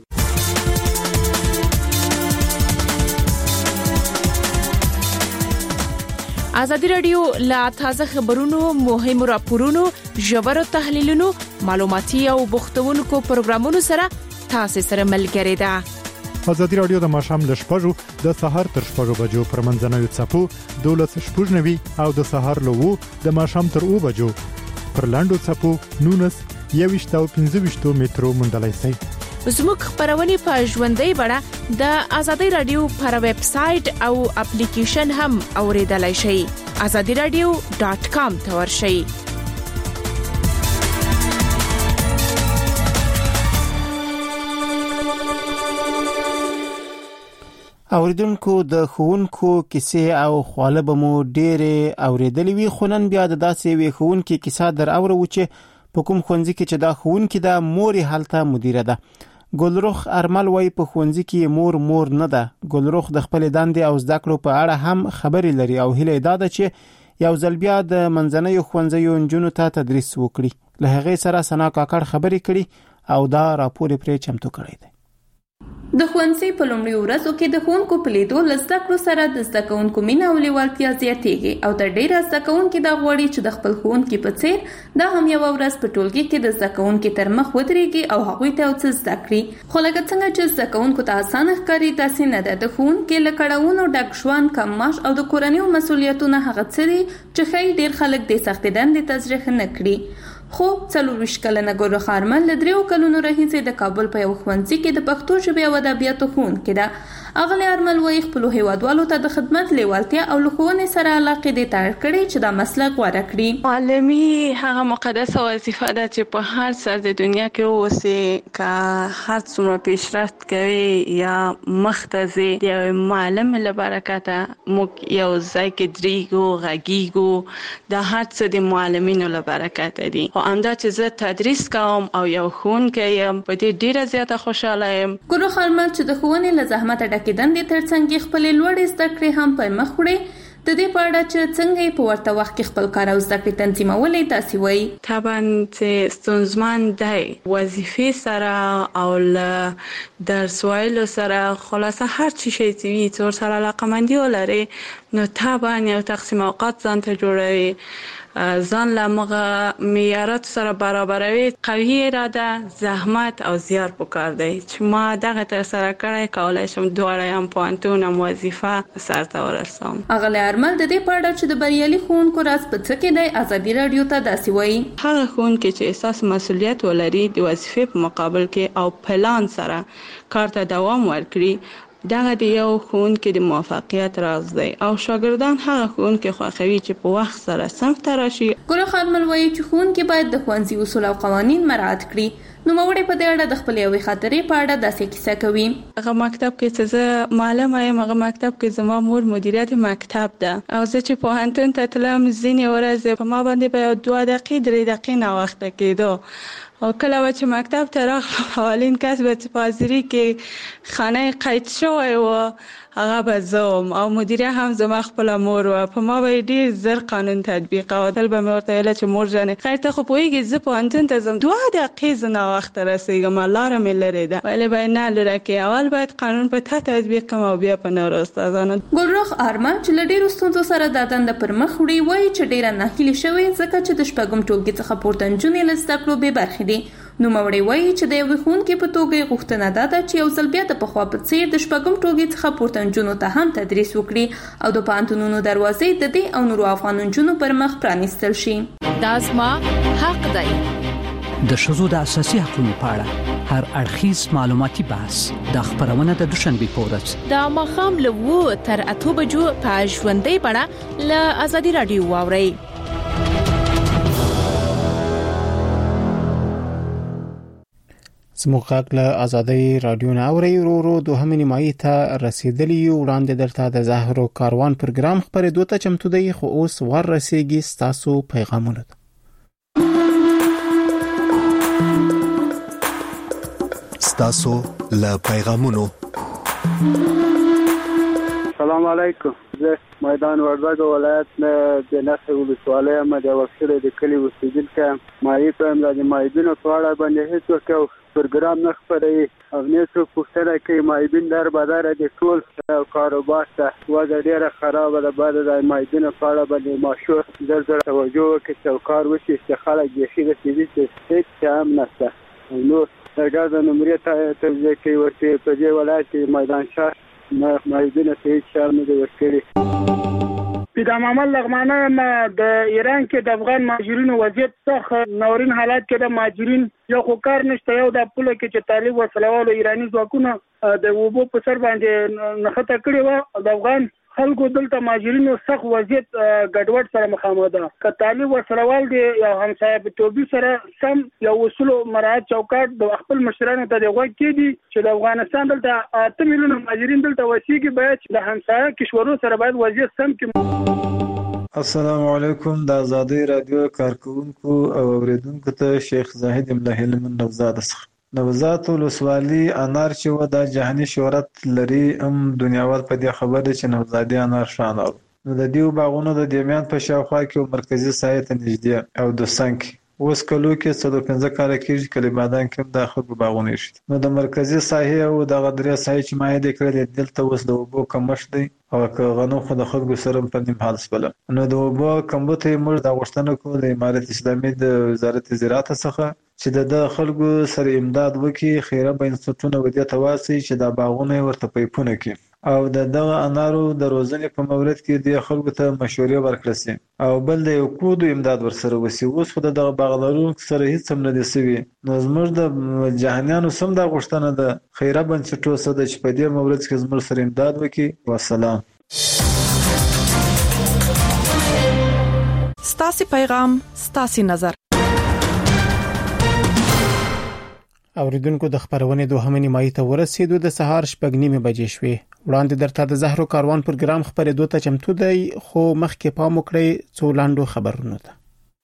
ازادي رادیو لا تازه خبرونو مهمو راپورونو ژورو تحلیلونو معلوماتي او بوختونکو پروګرامونو سره تاسو سره ملګری ده. ازادي رادیو د ماښام ل شپږو د سهار تر شپږو بجو پر منځنوي څپو دولس شپږ نوي او د سهار له وو د ماښام تر اوو بجو پر لاندو څپو نونس یويشت او پنځه ویشت میټرو منډلای سي. زموږ خبرونه په ژوندۍ بڼه د ازادي رادیو پر ویب سټ او اپلیکیشن هم اوریدلای شئ. ازادي رادیو ډاٹ کام ته ورشئ. اوریدونکو د ښوونکو کیسې او خواله به مو ډېرې اوریدلې وي خو نن بیا د داسې وی ښوونکي کیسه در اورو چې په کوم ښوونځي کې چې دا ښوونکي د مور هلته مدیره ده. ګلرخ ارمل وای په ښوونځي کې مور مور نه ده. ګلرخ د خپل دندې او زده کړو په اړه هم خبرې لري او هیله ده چې یو ځل بیا د منځنیو ښوونځیو نجونو ته تدریس وکړي. له هغې سره سنا کاکړ خبرې کړي او دا راپور پرې چمتو کړی دی. د ښوونځي په لومړي ورځو کې د ښوونکو په لیدو له زده کړو سره د زده کوونکو مینه او لیوالتیا زیاتېږي او تر ډېره زده کوونکي دا غواړي چې د خپل ښوونکي په څېر دا هم یوه ورځ په ټولګي کې د زده کوونکي تر مخ ودرېږي او هغوی ته یو څه زده کړي. خو لکه څنګه چې زده کوونکو ته اسانه ښکاري داسې نه ده. د ښوونکي له کړاوونو ډک ژوند، کم معاش او د کورنیو مسؤلیتونه هغه څه دي چې ښایي ډېر خلک دې سختې دندې ته زړه نه کړي. خو څلورویشت کلنه ګل خارمل له دریو کلونو راهیسې د کابل په یو ښوونځي کې د پښتو ژبې او ادبیاتو ښوونکې ده. اغلې ارمل وایي خپلو هیوادوالو ته د خدمت لیوالتیا او له ښوونې سره علاقې دې ته اړ کړي چې دا مسلک غوره کړي. معلمي هغه مقدسه وظیفه ده چې په هر سر د دنیا کې اوسې، که هر څومره پیشرفت کوي یا مخته ځي، د یو معلم له برکته موږ یو ځای کې درېږو، غږیږو. دا هر څه د معلمینو له برکته دي. خو همدا چې زه تدریس کوم او یو ښوونکی یم، په دې ډېره زیاته خوشحاله یم. ګل خارمل چې د ښوونې له زحمته ډکې دندې ترڅنګ خپلې لوړې زده کړې هم پر مخ وړي. د دې په اړه چې څنګه یې په ورته وخت کې خپل کار او زده کړې تنظیمولی داسې وایي. طبعا چې ستونزمن دی وظیفې سره او له درس ویلو سره، خلاصه هر چی شی چې وي چې ورسره علاقه‌مندي ولري نو طبعا یو تقسیم اوقات ځان ته جوړوي، ځان له مغه معیاراتو سره برابروي. قوي اراده، زحمت او زیار پکار دی چې ما دغه تر سره کړی، کولی شم دواړه هم پوهنتون هم وظیفه سرته ورسوم. اغلې ارمل د دې په اړه چې د بریالي ښوونکو راز په څه کې دی ازادي راډیو ته داسې وایي. هغه ښوونکی چې احساس مسؤلیت ولري د وظیفې په مقابل کې او پلان سره کار ته دوام ورکړي، دغه د یو ښوونکي د موفقیت راز دی او شاګردان هغه ښوونکي خوښوي چې په وخت سره صنف ته راشي. ګل خارمل وایي چې ښوونکي باید د ښوونځي اصول او قوانین مراعات کړي. نوموړی په دې اړه د خپلې یوې خاطرې په اړه داسې کیسه کوي. هغه مکتب کې چې زه معلمه یم، هغه مکتب کې زما مور مدیریت مکتب ده او زه چې پوهنتون ته تلم ځینې ورځې په ما باندې به یو دوه دقیقې درې دقیقې ناوخته کېدو. او کله به چې مکتب ته راغلم، اولین کس به چې په حاضري کې خانه قید شوی و هغه به زه وم او مدیره هم زما خپله مور وه. په ما به یې ډېر زر قانون تطبیقاوه. تل به مې ورته ویله چې مور جانې خیر ته خو پوهېږې زه پوهنتون ته ځم، دوه دقیقې زه ناوخته رسېږم، لاره مې لرې ده. ویلې به یې نه لورکې، اول باید قانون په تا تطبیق کړم او بیا په نورو استادانو. ګلرخ ارمان چې له ډېرو ستونزو سره دا دنده پر مخ وړي وایي چې ډېره ناهیلې شوې ځکه چې د شپږم ټولګي څخه پورته نجونې له زده کړو بې برخې دي. نوموړی وایي چې د یوې ښوونکې په توګه یې غوښتنه دا ده چې یو ځل بیا د پخوا په څېر د شپږم ټولګي څخه پورته نجونو ته هم تدریس وکړي او د پوهنتونونو دروازې د دې او نورو افغان نجونو پر مخ پرانیستل شي. دا زما حق دی. د ښځو د اساسي حقوقو په اړه هر اړخیز معلوماتي بحث د خبرونه د دوشنبې په ورځ د ماښام له اوو تر اتو بجو په ژوندۍ بڼه له ازادي راډیو واورئ. زموږ غږ له ازادي راډیو نه اورئ. ورو ورو دوهمې نیمایي ته رسیدلی یو. وړاندې دلته د زهرو کاروان پروګرام خپرېدو ته چمتو دی، خو اوس ور رسیږي ستاسو پیغامونه. ستاسو له پیغامونو. سلام علیکم. زه میدان وردګ ولایت نه د نخې ولسوالۍ یم، د وکیل د کلي اوسېدونکی یم. مایي کوم د مایبینو په اړه باندې هېڅ وکړو پروګرام نه خپروي او نه څوک پوښتنه کوي. مایبین در بدره د ټول کاروبار ته وضع ډېره خرابه ده. باید د مایبینو په اړه باندې ماشور زر زر توجه وکړي چې کار وشي چې خلک بیخي رسېدي چې هېڅ څه هم نشته. نو د ګاز نمرې ته توجه کوي ورته په دې ولایت کې میدان شهر مایبینو ته هېڅ شی نه دي ورکړي. پیدا محمد لغمانه د ایران کې د افغان مهاجرینو وضعیت څخه نورین حالات کې د مهاجرین یو خو کار نشته، یو د پوله کې چې طالب وسلوالو ایرانی ځواکونه د وبو په سر باندې نښته کړې وه. د افغان خلکو دلته مهاجرینو سخت وضعیت ګډوډ سره مخامخ ده. که طالب وسلوال دی یو همسایه په توګه سره سم یو اصول مراعات چوکاټ د خپل مشرانو ته دی غوږ کېدي چې د افغانستان دلته اته میلیونه مهاجرین دلته وسیږي، باید د همسایه کشورونو سره باید وضعیت سم کړي. السلام علیکم. د ازادي رادیو کارکونکو او اوریدونکو ته شیخ زاهد ملهی لمن نوزاد څخه. نوزاد ولسوالي انار چې و د جهاني شهرت لري، هم دنیاوال په دې خبر دي چې نوزادي انار شانه نو د دیو باغونو د دیمیان په شاوخوا کې مرکزی سایت نږدې او د سنک اوس کلو کې څلور پنځه کاله کېږي کلی بادام کې د خلکو باغونه شي. نو د مرکزی ساحې او د غدریا ساحې چې ماهده کړل دلته اوس د اوبو کمښت دی او که غنو خو د خلکو سره په نیم حال سپل. نو د اوبو کمبود یې موږ د غوښتنه کوو د امارت اسلامي د وزارت زراعت څخه چې د خلکو سره امداد وکړي، خیره بنسټونه ودی تواسي چې د باغونه ورته پیپونه کوي او د دغه انارو د روزنې په مورد کې د خلکو ته مشورې ورکړل شي او بل د یو کودو امداد ورسره وسی. اوس خو د دغه باغدارو سره هیڅ هم نه دي سوي. نو زموږ د جهانیانو سم د غوښتنه د خیره بنسټونو سره چې په دې مورد کې زموږ سره امداد وکړي. والسلام. ستاسو پیغام ستاسو نظر. اوریدونکو د خبرونه دوهمه نیمایي ته ورسېدو. د سهار شپږ نیمه بجې شوې. وړاندې درته د زهرو کاروان پروګرام خبرېدو ته چمتو دی، خو مخکې پام وکړئ څو لاندو خبرونه ته.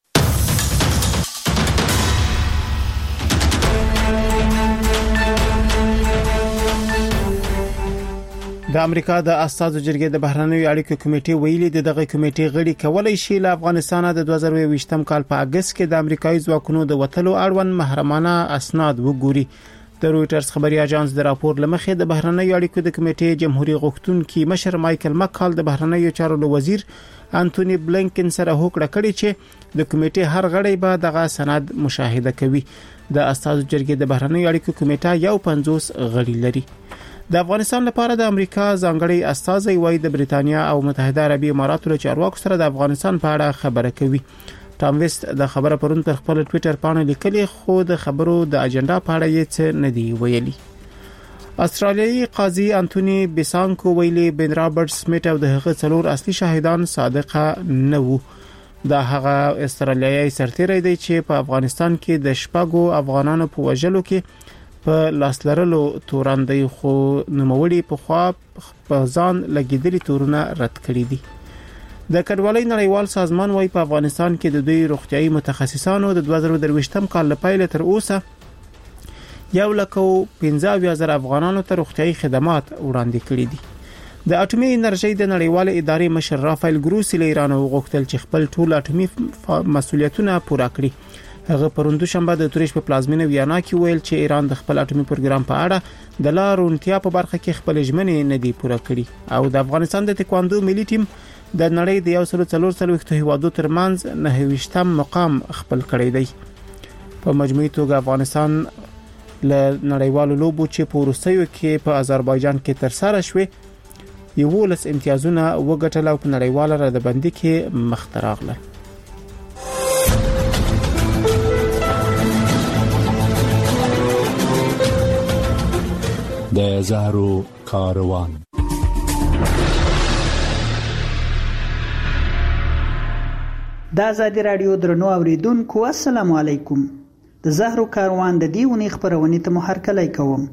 د امریکا د اساسو جرګې د بهرنیو اړیکو کمیټې ویلي د دغه کمیټې غړي کولای شي له افغانستان د دوه زره یوویشتم کال په اگست کې د امریکایي ځواکونو د وټلو اړوند محرمانه اسناد وګوري. د رويټرز خبري اژانس د راپور لمخې د بهرنیو اړیکو د کمیټې جمهوریت غوښتونکي مشر مايكل مکال د بهرنیو چارو وزیر انټونی بلنکن سره هوکړه کړې چې د کمیټې هر غړی به دغه سند مشاهده کوي. د اساسو جرګې د بهرنیو اړیکو کمیټه یو پنځوس غړي لري. د افغانستان لپاره د امریکا ځانګړي استازي وای د بریتانیا او متحده عربی اماراتو له چارواکو سره د افغانستان په اړه خبره کوي. ټام ویست د خبره پرون پر خپل ټوئیټر باندې لیکلي، خو د خبرو د اجنډا په اړه یې څه نه دی ویلي. استرالیایي قاضي انټونی بیسانکو ویلي بن رابرټ سمیت او د هغه څلور اصلي شاهدان صادقه نه وو. دا هغه استرالیایي سرتیری دی چې په افغانستان کې د شپږو افغانانو په وژلو کې په لاسلرلو توراندې خو نوموړي په خوا په ځان لګیدلي تورونه رد کړی دي. د کډوالۍ نړیوال سازمان وايي په افغانستان کې د دوی روغتيایي متخصصانو د دوه زره درویشتم کال لپاره تر اوسه یو لکه پنځه اویا زره افغانانو ته روغتيایي خدمات وړاندې کړي دي. د اټومي انرژي د نړیوال ادارې مشر رافایل ګروسی له ایران وغوښتل چې خپل ټول اټومي مسولیتونه پوره کړي. هغه پروندو شنبه د تورش په پلازمینه ویانا کې ویل چې ایران د خپل اټومي پروګرام په اړه د لارونتیا په برخه کې خپل ژمنې نه دی پوره کړي او د افغانستان د تکواندو ملي ټیم د نړۍ د یو سل څلور څلوېښت هیوادو ترمنځ نه ویشتم مقام خپل کړی دی. په مجموعي توګه افغانستان له نړیوالو لوبو چې په روسیو کې په آذربایجان کې تر سره شوې یولس امتیازونه وګټل او په نړیواله ردبندي کې مخ ته راغله. د زهرو کاروان. د آزادی رادیو درنو اوریدونکو السلام علیکم. د زهرو کاروان د دیونی خبرونه ته مو هرکلی کوم.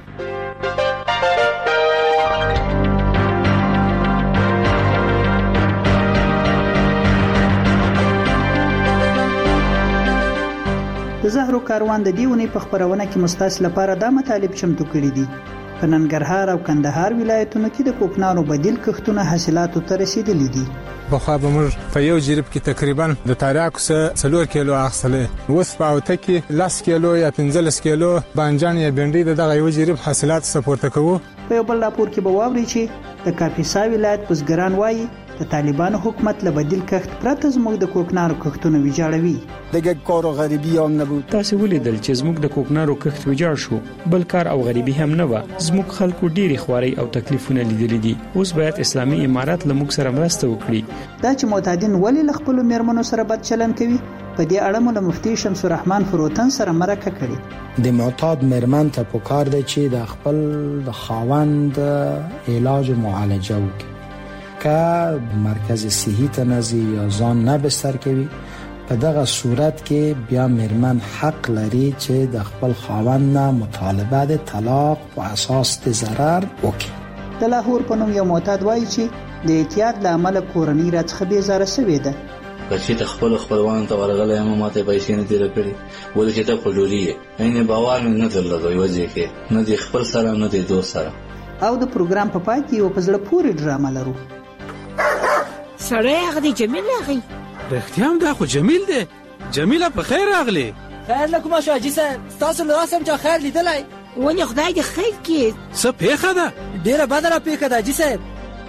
د زهرو کاروان د دیونی په خبرونه کې مستاس لپاره د مطالب چمتو کړي دي. په ننګرهار او کندهار ولایتونو کې د کوکنارو بدیل کښتونه حاصلاتو ته رسیدلي دي. بخوا به موږ په یو جریب کې تقریبا د تاریاکو څخه څلور کیلو اخیستلې، اوس په اوته کې لس کیلو یا پنځلس کیلو بانجان یا بنډۍ د دغه یو جریب حاصلات سپورته کوو. په یو بل راپور کې به واوري چې د کاپیسا ولایت بزګران وایي د طالبانو حکومت له بدیل کښت پرته زموږ د کوکنارو کښتونه ویجاړوي. دغه کار او غریبي هم نه بود. تاسو ولیدل چې زموږ د کوکنارو کښت ویجاړ شو، بل کار او غریبي هم نه و. زموږ خلکو ډېری خواري او تکلیفونه لیدلي دي. اوس باید اسلامي امارات له موږ سره مرسته وکړي. دا چې معتادین ولې له خپل میرمنو سره بد چلند کوي، په دې اړه مو له مفتي شمس الرحمن فروتن سره مرکه کړې. د معتاد میرمن ته پکار دی چې د خپل د خاوند علاج او معالجه وکړي. که مرکز صحی ته نزي یا ځان نه بستر کوي، په دغه صورت کې بیا میرمن حق لري چې د خپل خاوند نه مطالبه د طلاق په اساس د ضرر وکړي. د لاهور په نوم یو معتاد وایي چې د اعتیاد له امله کورنۍ راڅخه بیزاره شوې ده. بچی ته خپل خپلوان ته ورغلی یم، ماته پیسې نه تېره کړې، ولې چې ته خجوري یې. عین باور مې نه درلود یوه ځای کې، نه د خپل سره نه د دوست سره. او د پروګرام په پای کې یو په زړه پورې ډرامه لرو. سړی هغه دی جمیل هغه رښتیا هم دا خو جمیل دی. جمیله په خیر راغلی. خیر لکه ما شاجي صاحب تاسو له راسم چا خیر لیدلای ونی خدای دې خیر کړي. څه پیښه ده؟ ډیره بده را پیښه ده جی صاحب.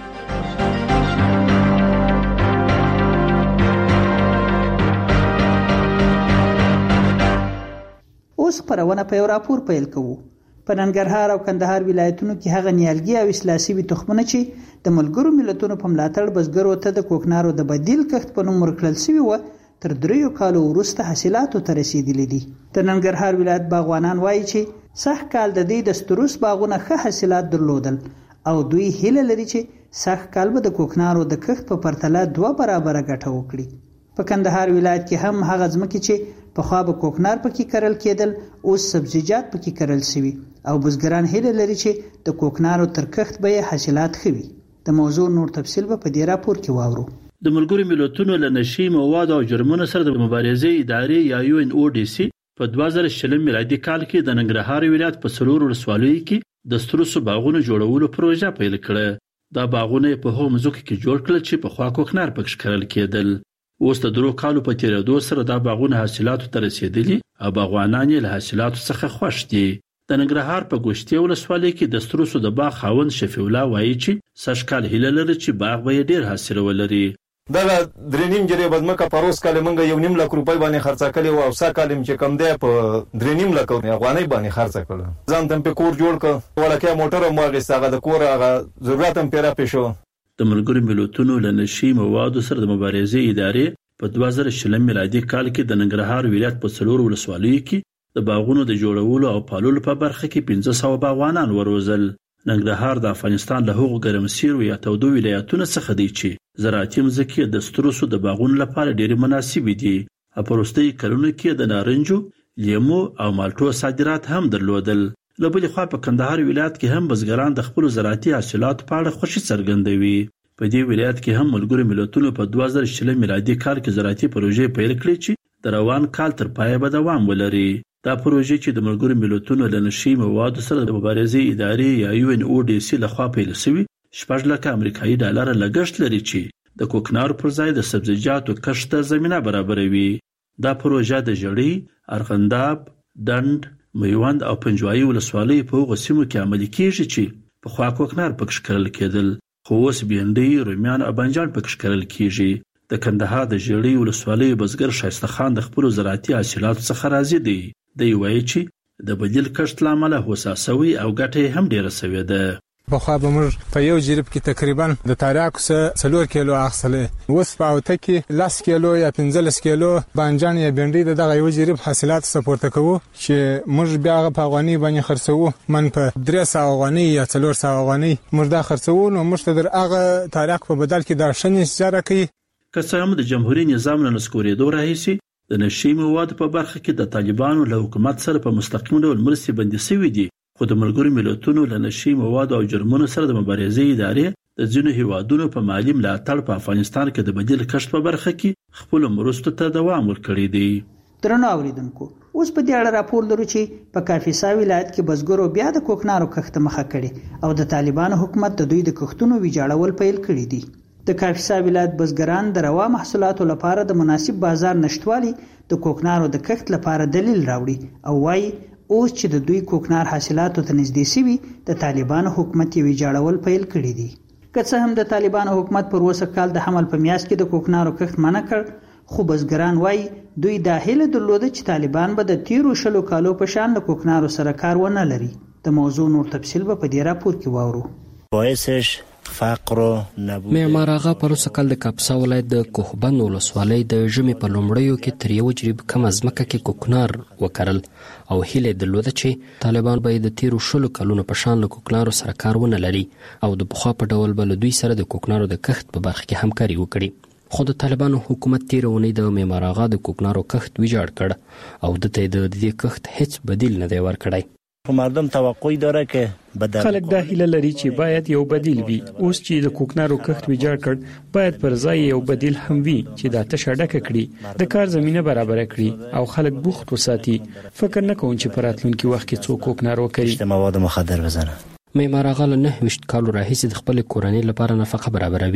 اوس خبرونه په یو راپور پیل کوو. په ننګرهار او کندهار ولایتونو کې هغه نیالګي او اصلاحي سوي تخمونه چې د ملګرو ملتونو په ملاتړ بزګرو ته د کوکنارو د بدیل کښت په نوم ورکړل شوی و تر دریو کالو وروسته حاصلاتو ته رسیدلي دي. د ننګرهار ولایت باغوانان وایي چې سږ کال د دې د ستروس باغونه ښه حاصلات درلودل او دوی هیله لري چې سږ کال به د کوکنارو د کښت په پرتله دوه برابره ګټه وکړي. په کندهار ولایت کې هم هغه ځمکې چې پخوا به کوکنار پکې کرل کېدل اوس سبزیجات پکې کرل شوي او بزګران هیله لري چې د کوکنارو تر کښت به حاصلات ښه وي. د موضوع نور تفصیل به په دې راپور کې واورو. د ملګرو ملتونو له نشي مواد او جرمونو سره د مبارزې ادارې یا یو ان او ډي سي په دوه زره شلم میلادي کال کې د ننګرهار ولایت په څلور ولسوالیو کې د ستروسو باغونو جوړولو پروژه پیل کړه. دا باغونه په هغو ځمکو کې جوړ کړل چې پخوا کوکنار پکې کرل کېدل. اوس د درو کالو په تیریدو سره دا باغونه حاصلاتو ته رسیدلي او باغوانان یې له حاصلاتو څخه خوښ دي. د ننګرهار په ګوشتي ولسوالۍ کې د ستروسو د باغ خاوند شفیع الله وایي چې سږ کال هیله لري چې باغ به یې ډېر حاصل ولري. دا درې نیم جری بدمکه پروس کال منګه یو نیم لک روپۍ باندې خرڅ کړي او سا کالم چې کم دی په درې نیم لک افغانۍ باندې خرڅ کړل. ځان تم په کور جوړ کړ ولکه موټر مو هغه ساغه د کور هغه ضرورت هم پیرا پېښو. د ملګرو ملتونو له نشي موادو سره د مبارزې ادارې په دوه زره شلم میلادي کال کې د ننګرهار ولایت په څلور ولسوالیو کې د باغونو د جوړولو او پالولو په برخه کې پنځه سوه باغوانان وروزل. ننګرهار د افغانستان له هغو ګرمسیرو یا تودو ولایتونو څخه دی چې زراعتي مځکې د ستروسو د باغونو لپاره ډېرې مناسبې دي. په وروستیو کلونو کې د نارنجو، لیمو او مالټو صادرات هم درلودل. له بلې خوا په کندهار ولایت کې هم بزګران د خپلو زراعتي حاصلاتو په اړه خوښي څرګندوي. په دې ولایت کې هم ملګرو ملتونو په دوه زره شلم میلادي کال کې زراعتي پروژې پیل کړې چې د روان کال تر پایه به دوام ولري. دا پروژې چې د ملګرو ملتونو له نشي موادو سره د مبارزې ادارې یا یو ان او ډي سي لخوا پیل شوي شپږ لکه امریکایي ډالره لګښت لري چې د کوکنارو پر ځای د سبزیجاتو کښت ته زمینه برابروي. دا پروژه د ژړۍ، ارغنداب، ډنډ، میوند او پنجوایي ولسوالیو په هغو سیمو کې عملي کېږي چې پخوا کوکنار پکې کرل کېدل، خو اوس بینډۍ، رومیان او بانجان پکې کرل کېږي. د کندهار د ژړۍ ولسوالیو بزګر ښایسته خان د خپلو زراعتي حاصلاتو څخه راضي دی. دی وایي چې د بدیل کښت له امله هوسا سوی او ګټه یې هم ډېره سوې ده. پخوا به موږ په یو جریب کې تقریبا د تریاکو څخه څلور کیلو اخیستلې، اوس په اوته کې لس کیلو یا پنځلس کیلو بانجان یا بینډۍ د دغه یو جریب حاصلات سپورته کوو چې موږ بیا هغه په افغاني باندې خرڅوو. من په درې سوه افغانۍ یا څلور سوه افغانۍ موږ دا خرڅوو، نو موږ ته در هغه تریاک په بدل کې دا ښه نتیجه راکوي. که څه هم د جمهوري نظام له نسکورېدو راهیسې د نشي موادو په برخه کې د طالبانو له حکومت سره په مستقیم ډول مرستې بندي شوې دي، خو د ملګرو ملتونو له نشي موادو او جرمونو سره د مبارزې ادارې د ځینو هیوادونو په مالي ملاتړ په افغانستان کې د بدیل کښت په برخه کې خپلو مرستو ته دوام ورکړی دی. درنو اوریدونکو، اوس په دې اړه راپور لرو چې په کاپیسا ولایت کې بزګرو بیا د کوکنارو کښت مخه کړي او د طالبانو حکومت د دوی د کښتونو ویجاړول پیل کړي دي. د کاپیسا ولایت بزګران د روا محصولاتو لپاره د مناسب بازار نشټوالي د کوکنارو د کښت لپاره دلیل راوړي او وايي اوس چې د دوی کوکنار حاصلاتو ته نږدې شوي د طالبانو حکومت یې ویجاړول پیل کړي دي. که څه هم د طالبانو حکومت پر اوسه کال د حمل په میاشت کې د کوکنارو کښت منع کړ، خو بزګران وايي دوی دا هیله درلوده چې طالبان به د تیرو شلو کالو په شان د کوکنارو سره کار ونه لري. د موضوع نور تفصیل به په دې راپور کې واورو. باعثش فقر نبود. معمار آغا پروسه کال د کاپیسا ولایت د کوهبند ولسوالۍ د ژمي په لومړیو کې تر یو جریب کم ځمکه کې کوکنار وکرل او هیله درلوده چې طالبان به د تیرو شلو کلونو په شان له کوکنارو سره کار ونه لري او د پخوا په ډول به له دوی سره د کوکنارو د کښت په برخه کې همکاري وکړي. خو د طالبانو حکومت تیر اونۍ د معمار آغا د کوکنارو کښت ویجاړ کړ او د ته د دې کښت هیڅ بدیل نه دی ورکړی. مردم توقع داره که بدل خلک دا هیله لري چې باید یو بدیل وي. اوس چې د کوکنارو کښت ویجاړ کړ، باید پر ځای یو بدیل هم وي چې دا تشه ډکه کړي، د کار زمینه برابر کړي او خلک بوخت وساتي. فکر نه کوم چې په راتلونکي وخت کې څوک کوکنار وکړي. د مواد مخدر وزنه معمار آغا له نهه ویشت کالو راهیسې د خپل کورنۍ لپاره نفقه برابروي.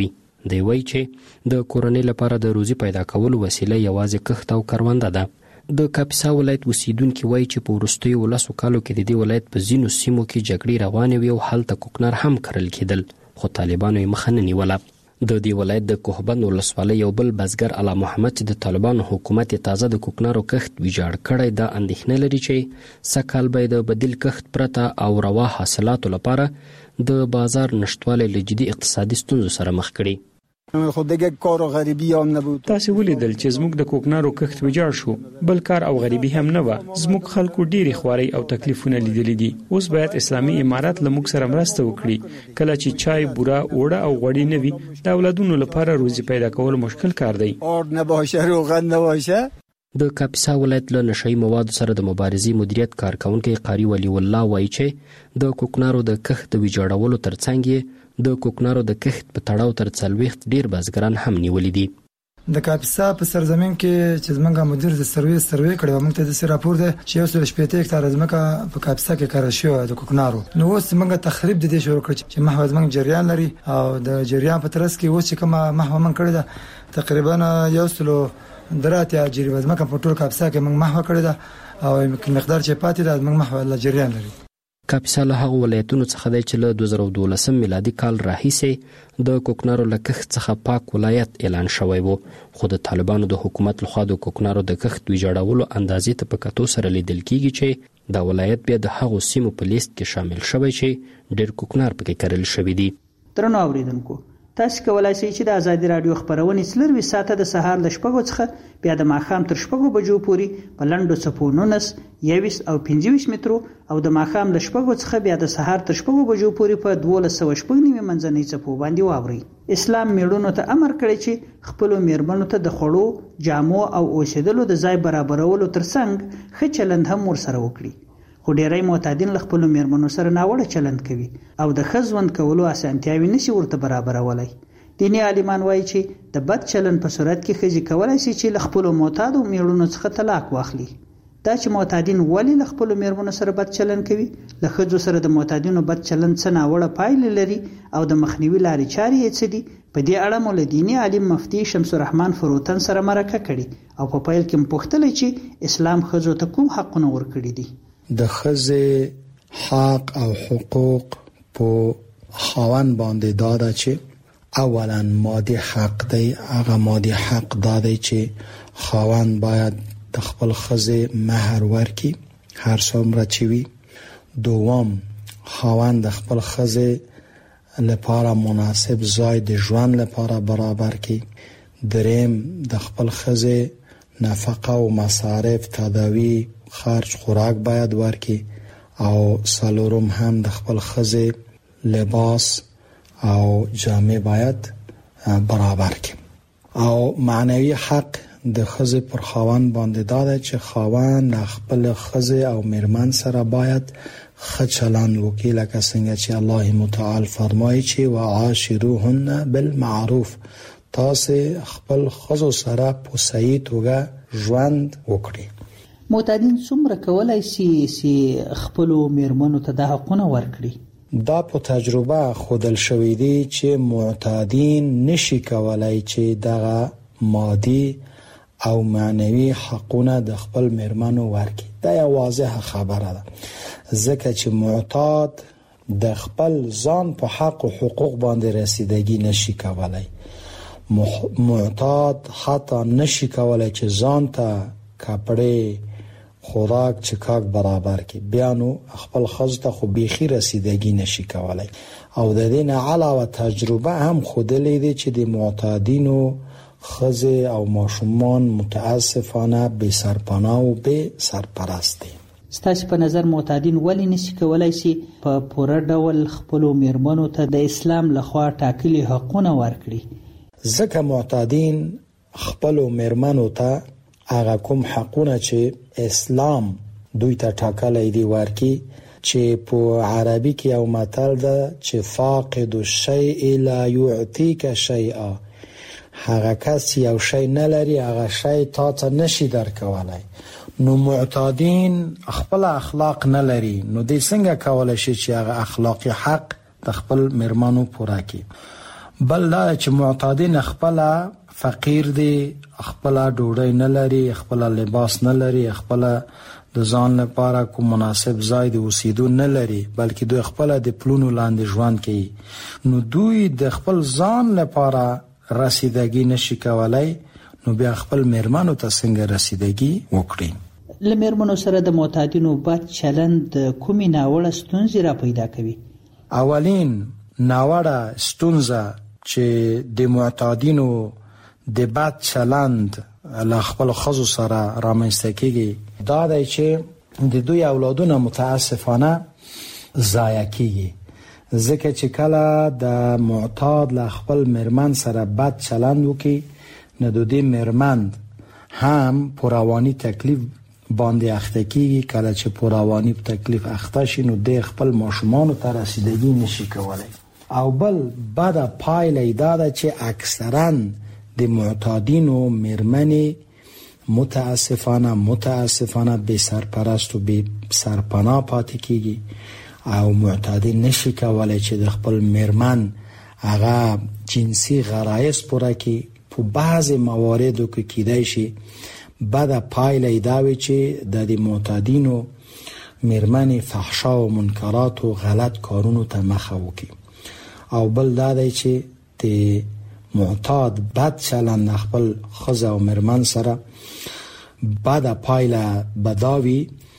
دی وایي چې د کورنۍ لپاره د روزي پیدا کولو وسیله یوازې کښت او کرونده ده. د کاپیسا ولایت اوسیدونکي وایي چې په وروستیو ولسو کالو کې د دې ولایت په ځینو سیمو کې جګړې روانې وې او هلته کوکنار هم کرل کېدل، خو طالبانو یې مخه نه نیوله. د دې ولایت د کوهبند ولسوالۍ یو بل بزګر علا محمد چې د طالبانو حکومت تازه د کوکنارو کښت ویجاړ کړی دا اندېښنه لري چې سږ کال به د بدیل کښت پرته او روا حاصلاتو لپاره د بازار نشتوالی له جدي اقتصادي ستونزو سره مخ کړي. خو دیگه کار و غریبی هم نبود. تاسو ولیدل چې زموږ د کوکنارو کښت ویجاړ شو، بل کار او غریبی هم نه و. زموږ خلکو ډېری خواري او تکلیفونه لیدلې دي. اوس باید اسلامي امارات له موږ سره مرسته وکړي. کله چې چای، بوره، اوړه او غوړي نه وي، د اولادونو لپاره روزي پیدا کول مشکل کار دی. اور نه باشه، روغن نه باشه. د کاپیسا ولایت له نشئی موادو سره د مبارزې مدیریت کارکونکي قاری ولی الله وایي چې د کوکنارو د کښت د ویجاړولو ترڅنګ د کوکنارو د کښت په تړاو تر څلوېښت ډیر بزګران هم نیولې دي. د کاپیسا په سرزمین کې چې زمونږ مدیر د سروې سروې کړی و، موږ ته د راپور ده چې یو سل شپېته هکتاره ځمکه په کاپیسا کې کار شوې د کوکنارو. نو اوس موږ تخریب د دې شروع کړ چې محو زمونږ جریان لري او د جریان په ترڅ کې اوس چې کومه محو من کړی ده تقریبا یو سل دراتیا جریان ځمکه په ټول کاپیسا کې موږ محو کړی ده او مقدار چې پاتې ده موږ محو له جریان لري. کاپیسا له هغو ولایتونو څخه دی چې له دوه زره دولسم میلادي کال راهیسې د کوکنارو له کښت څخه پاک ولایت اعلان شوی و، خو د طالبانو د حکومت لخوا د کوکنارو د کښت ویجاړولو اندازې ته په کتو سره لیدل کیږي چې دا ولایت بیا د هغو سیمو په لیست کې شامل شوی چې ډیر کوکنار پکې کرل شوي دي. درنو اوریدونکو، تاسو کولای شئ چې د ازادي رادیو خبرونه څلروي ساعته د سهار ل شپږو څخه بیا د ماښام تر شپږو بجو پورې په لنډو څپو نولس، یویس او پنځه ویشت مترو او د ماښام ل شپږو څخه بیا د سهار تر شپږو بجو پورې په دولس سوه شپږ نیمې منځنۍ څپو باندې واورئ. اسلام میړونو ته امر کړی چې خپلو میرمنو ته د خوړو، جامو او اوسېدلو د ځای برابرولو ترڅنګ ښه چلند هم ورسره وکړي. خو ډیری معتادین له خپلو میرمنو سره ناوړه چلند کوي او د ښه ژوند کولو اسانتیاوې نشي ورته برابرولای. دیني عالمان وایي چې د بد چلند په صورت کې ښځې کولی شي چې له خپلو معتادو میړونو څخه طلاق واخلي. دا چې معتادین ولې له خپلو میرمنو سره بد چلند کوي، له ښځو سره د معتادینو بد چلند څه ناوړه پایلې لري او د مخنیوي لارې چارې یې څه دي، په دې اړه مو له دیني عالم مفتي شمس الرحمن فروتن سره مرکه کړې او په پیل کې مو پوښتلی چې اسلام ښځو ته کوم حقونه ورکړي دي. د ښځې حق او حقوق په خاوند باندې دا ده چې اولا مادي حق دی. هغه مادي حق دا دی چې خاوند باید د خپل ښځې مهر ورکړي هر څومره چې وي. دوم، خاوند د خپل ښځې لپاره مناسب ځای د ژوند لپاره برابر کړي. دریم، د خپل ښځې نفقه او مصارف، تداوی، خرج، خوراک باید ورکړي. او څلورم هم د خپل ښځې لباس او جامې باید برابر کړي. او معنوي حق د ښځې پر خاوند باندې دا دی چې خاوند خپل ښځې او میرمن سره باید ښه چلند وکړي، لکه څنګه چې الله متعال فرمایي چې وعاشروهن بالمعروف، تاسو خپل ښځو سره په صحیح توګه ژوند وکړي. معتادین څومره کولای شي چې خپلو میرمنو ته د حقونه ورکړي؟ دا په تجربه خودل شوی دی چې معتادین نشي کولای چې دغه مادي او معنوي حقونه د خپل میرمنو ورکړي. دا یو واضحه خبره ده، ځکه چې معتاد د خپل ځان په حق او حقوق باندې رسیدگی نشي کولای. معتاد حتی نشي کولای چې ځان ته کپڑے، خوراک، چکاک برابر کی، بیا نو خپل ښځو ته خو بیخي رسیدگی نشي کولای. او د دې نه علاوه تجربه هم ښودلې ده چې د معتادینو ښځې او ماشومان متاسفانه بې سرپناه او بې سرپرست دي. ستاسو په نظر معتادین ولې نشي کولای شي په پوره ډول خپلو میرمنو ته د اسلام لخوا ټاکلي حقونه ورکړي؟ ځکه معتادین خپلو میرمنو ته هغه کوم حقونه چې اسلام دوی ته ټاکلی دی ورکړي، چې په عربي کې یو متل ده چې فاقد الشیء لا یعطیک شیئا، هغه کس یو شی نه لري هغه شی تا ته نشي درکولای. نو معتادین خپل اخلاق نه لري، نو دوی څنګه کولای شي چې هغه اخلاقی حق د خپل میرمنو پوره کړي؟ بل دا چې معتادین خپل فقیر دي، خپل ډوډۍ نه لري، خپل لباس نه لري، خپل د ځان لپاره کوم مناسب ځای د اوسېدو نه لري، بلکې دوی خپل د پلونو لاندې ژوند کوي. نو دوی د خپل ځان لپاره رسیدګي نشي کولای، نو بیا خپل میرمنو ته څنګه رسیدګي وکړي؟ له میرمنو سره د معتادینو بد چلند کومې ناوړه ستونزې را پیدا کوي؟ اولین ناوړه ستونزه چې د معتادینو د بد چلند له خپل ښځو سره رامنځته کیږي دا دی چې د دوی اولادونه متاسفانه ضایع کیږي، ځکه چې کله د معتاد له خپل میرمن سره بد چلند وکړي نو د دې میرمن هم په رواني تکلیف باندې اخته کیږي. کله چې په رواني تکلیف اخته شي نو د خپل ماشومانو ته رسیدګي نشي کولای. او بل بعد پایله دا ده چې اکثرا د معتادینو میرمنې متاسفانه متاسفانه بې سرپرست و بې سرپناه پاتې کیږي او معتادین نشي کولای چې د خپل میرمن هغه جنسي غرایز پوره کړي. په بعضې مواردو کې کیدای شي بعد پایله دا وي چې د معتادینو میرمنې فحشا و منکرات و غلط کارونو ته مخه وکړي. او بل دا دی چې د معتاد بد چلند خپل ښځه او میرمن سره بعد پایله بداوي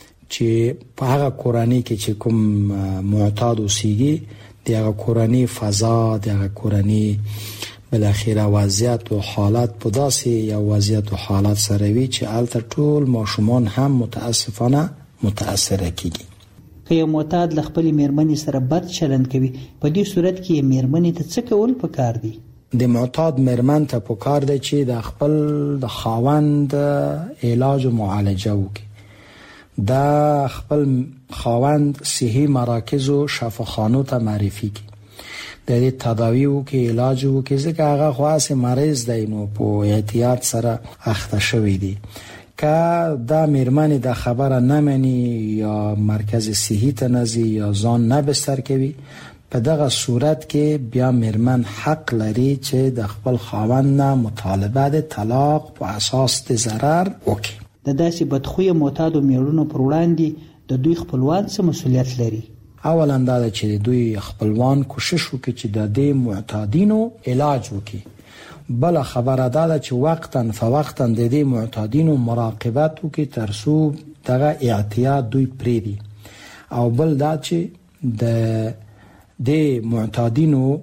چې په هغه کورنۍ کې چې کوم معتاد اوسیږي د هغه کورنۍ فضا، د هغه کورنۍ بالاخره وضعیت و حالت په داسې یو وضعیت و حالت سره وي چې هلته ټول ماشومان هم متاسفانه متاثره کیږي. که یو معتاد له خپلې میرمنې سره بد چلند کوي په دې صورت کې میرمنې ته څه کول پکار دي؟ د معتاد میرمن ته پکار دی چې د خپل د خاوند علاج و معالجه وکړي، د خپل خاوند صحي مراکز و شفاخانو ته معرفي کړي، د دې تداوی وکړي، علاج وکړي، ځکه هغه خو هسې مریض دی نو په احتیاط سره اخته شوی دی. که دا میرمن د خبره نمني یا مرکز صحي ته نزي یا ځان نه بستر کوي، په دغه صورت کې بیا میرمن حق لري چې د خپل خاوند نه مطالبه د طلاق په اساس د ضرر وکړي. د داسې بدخویه معتادو میړونو پر وړاندې د دوی خپلوان څه مسؤلیت لري؟ اولا دا چې دوی خپلوان کوشش وکړي چې د دې معتادینو علاج وکړي. بل خبره دا چې وقتا فوقتا د دې معتادینو مراقبت وکړي تر څو دغه اعتیاد دوی پریدي. او بل دا چې د د معتادینو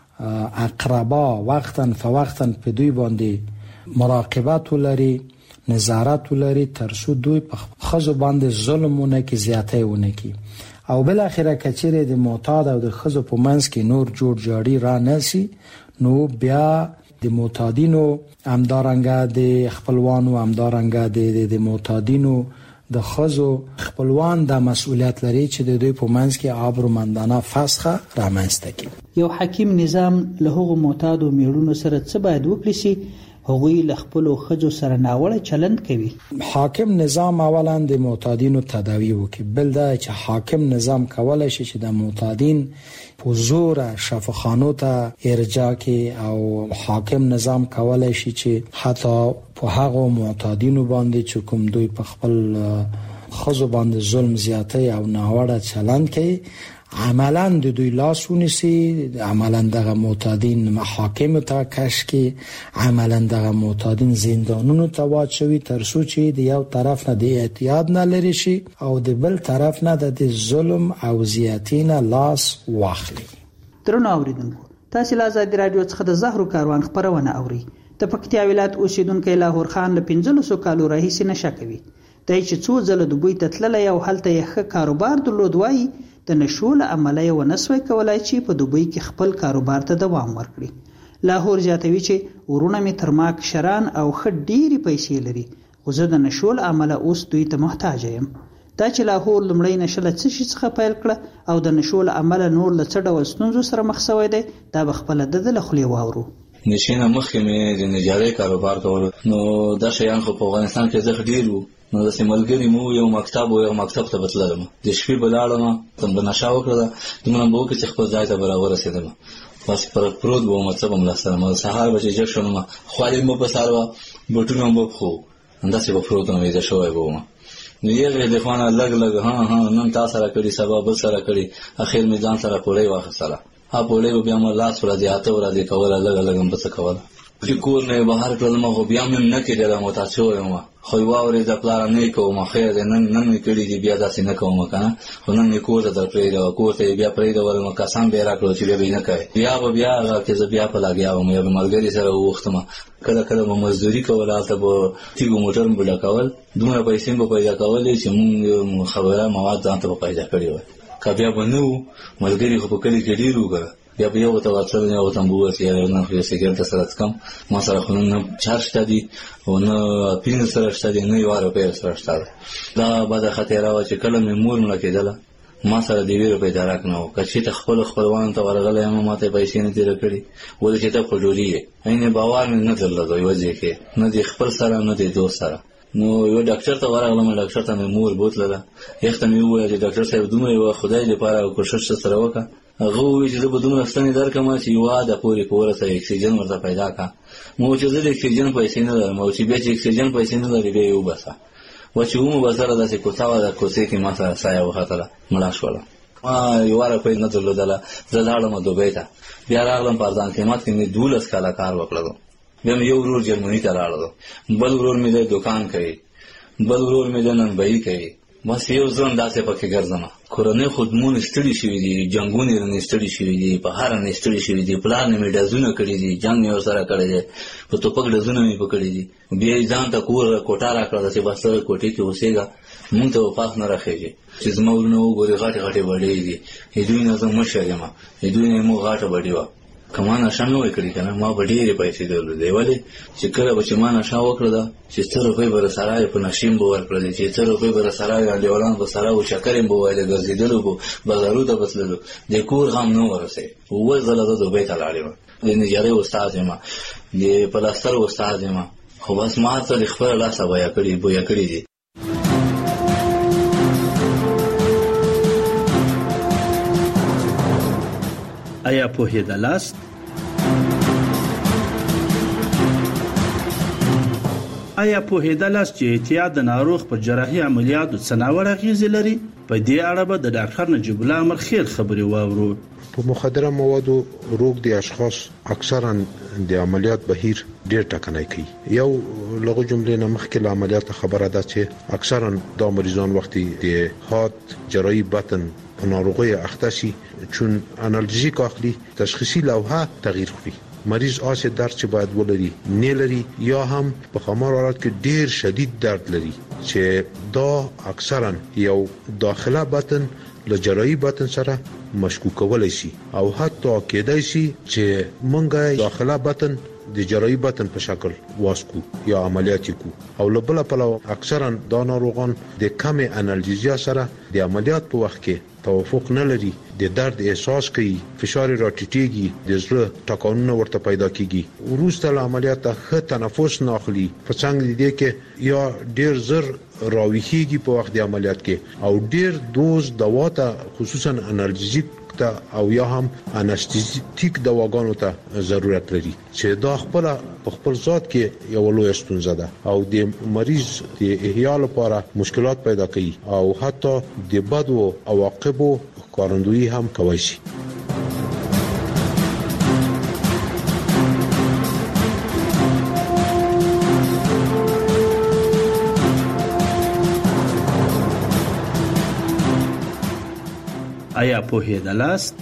اقربا وقتا فوقتا په دوی باندې مراقبت ولري، نظارت ولري تر څو دوی په ښځو باندې ظلمونه کې زیاتی ونه کړي. او بل اخره کچېرې د معتاد او د ښځو په منځ کې نور جوړ جاړي را نشي نو بیا د معتادینو همدارنګه د خپلوانو همدارنګه د د معتادینو د ښځو خپلوان د مسؤلیت لري چې د دوی په منځ کې آبرومندانه فسخه رامنځته کړي. یو حکیم نظام له هغو معتادو میړونو سره څه باید وکړي چې هغوی له خپلو ښځو سره ناوړه چلند کوي؟ حاکم نظام اولا د معتادینو تداوی وکړي. بل دا چې حاکم نظام کولای شي چې د معتادین په زور شفاخانو ته ارجاع کړي، او حاکم نظام کولای شي چې حتی په هغو معتادینو باندې چې کوم دوی په خپل ښځو باندې ظلم زیاتی او ناوړه چلند کوي عملا د دوی لاس ونیسي، عملا دغه معتادین محاکم ته کش کی، عملا دغه معتادین زندانونو ته واچوي تر څو چې د یو طرف نه د اعتیاد نه لري شي او د بل طرف نه د ظلم او زیاتی نه لاس واخلي. درنو اوریدونکو، تاسو له آزادي رادیو څخه د زهرو کاروان خبرونه اوري. د پکتیا ولایت اوسیدونکو لاهور خان له پنځلسو کالو راهیسې نشه کوي. دای چې څو ځله دوی ته تللی او هلته یې ښه کاروبار درلود، وایي د نشو له امله یې ونه سوی کولای چې په دوبۍ کې خپل کاروبار ته دوام ورکړي. لاهور زیاتوي چې ورونه مې تر ما کشران او ښه ډېرې پیسې لري، خو زه د نشو له امله اوس دوی ته محتاجه یم. دا چې لاهور لومړی نشه له څه شي څخه پیل کړه او د نشو له امله نور له څه ډول ستونزو سره مخ سوی دی، دا به خپله د ده له خولې واورو. نشې نه مخکې مې د نجارۍ کاروبار کولو، نو دا شیان خو په افغانستان کې زښت ډېر وو. نو داسې ملګري مو یو مکتب و یو مکتب ته به تللم، د شپې به لاړم، ته به نشه وکړله، دومره به وکړه چې خپل ځای ته به راورسېدم. بس پر پروت به مطلب هم لسره ما سهار بچه جک شنو ما خوالی مو پسار و بوتونو مو خو انداسې به پروت نو ویده شوی به ما نو یې د خوانه لګ لګ ها ها نن تا سره کړي سبا بل سره کړي اخر می ځان سره پوړې واخصله ها پوړې بیا ما لاس ور دي اته ور دي کوله لګ لګ هم بس کوله چې کور نه بهر کړل ما خو بیا مې نه کېدل مو تاسو یم خو واورې د پلان نه کوم خیر نن نن کړي دي بیا داسې نه کوم کنه خو نن کور ته پرې دا کور ته بیا پرې دا ورنه کسان به راکړو چې بیا نه کوي بیا بیا راکې ز بیا په لاګیا و مې ملګری سره وختم کله کله مو مزدوري کوله ته به تیګو موټر بل کول دومره پیسې به پیدا کولې چې مونږ خبره مواد ځان ته پیدا کړی و کبه بنو ملګری خو په کلی کې ډیرو غره یا به یو ته واڅل نه او تمبو چې نه خو سګرټ سره کم ما سره خو نه چارج تدي او نه پین سره شته نه یو روپیا سره شته دا بعد خطر او چې کله مې مور مړه کېدله ما سره دی ویرو پیدا راکنو کچې ته خپل خپلوان ته ورغله ما ماته پیسې نه تیر کړی ولې چې ته خجوري عینه باور نه درلود وایي چې نه دی خپل سره نه دی دوست سره نو یو ډاکټر ته ورغلم ډاکټر ته مې مور بوتله یخته مې وویل چې ډاکټر صاحب دومره یو خدای دې لپاره کوشش سره وکړه هغه وی چې د بدوم رستنې درکمه چې یو د پوری کوره ته اکسیجن ورته پیدا کا مو چې د اکسیجن پیسې نه لرم او چې بیا چې اکسیجن پیسې نه لري به یو بسا و چې مو بسره داسې کوتاوه د کوڅې کې ما سره سایه وختله مړه شوله ما یو واره په نه درلودله زه لاړم دوبۍ ته بیا راغلم پردان قیمت کې مې دولس کاله کار وکړلو بیا مې یو ورور جرمني ته راړلو بل ورور مې د دکان کوي بل ورور مې د ننبعي کوي بس یو ځان داسې پکې ګرځم کورنۍ خودمون ستړي شوي دي جنګونه یې نستړي شوي دي په هر نستړي شوي دي پلان مې ډزونه کړي دي جنگ یې سره کړی دی په توپک ډزونه مې پکړي دي بیا ځان ته کور کوټه راکړه چې بس کوټې کې اوسېږه مونږ ته پاس نه راخېږي چې زما ورونه وګوري غاټې غاټې وړې دي دوی نه زه مشر یم دوی نه مو غاټه وړې وه که ما نشه نه وای کړي که نه ما به ډېرې پیسې درلودې ولې چې کله به چې ما نشه وکړه ده چې څه روپۍ به رسره په نشیم به ورکړلې چې څه روپۍ به رسره انډیوالان به سره و چکر یې به وایله ګرځېدلو به بازارو ته به تللو د کور غم نه ورسېد اووه ځله زه دوبۍ ته لاړې وم د نجارۍ استاد یم د پلاستر استاد یم خو بس ما ته د خپله لاسه بویه کړي بویه کړي دي آیا پوهېدلاست؟ آیا پوهېدلاست چې احتیاط د ناروغ پر جراحي عملیاتو څه ناوړه اغېزې لري؟ په دې اړه به د ډاکټر نجیب الله امر خیل خبرې واورو. په مخدره موادو روغ دي اشخاص اکثرا د عملیات بهیر ډیر ټکنۍ کوي. یو لغو جملې نه مخکې له عملیات خبره ده چې اکثرا دا مریضان وختي د هات جراحي بطن په ناروغي اخته شي چون انالژیک اخلي تشخیصي لوحه تغییر کوي. مریض آسه درد چې باید ولري نه لري یا هم په خمار حالت کې ډیر شدید درد لري چې دا اکثرا یو داخله بطن له جراحي بطن سره مشکوک کولای شي او حتی کېدای شي چې مونږه داخله بطن د جراحي بطن په شکل واسکو یا عملیات کو او لبل په اکثرا دا ناروغان د کم انالژیا سره د عملیات په وخت کې توافق نه لري د درد احساس کوي فشار راټیټيږي د زړه ټکانونه ورته پیدا کیږي وروسته له عملیات ښه تنفس نه اخلي په څنګه دي کې یا ډیر زر راويخيږي په وخت د عملیات کې او ډیر دوز دوا ته خصوصا انالژیک ته او یا هم انستیزیک دواګانو ته ضرورت لري چې دا خپل په خپل ذات کې یو لوی ستونزه ده او د مریض د احیا لپاره مشکلات پیدا کوي او حتی د بدو عواقبو کارندویی هم کوي شي. آیا پوهېدلاست؟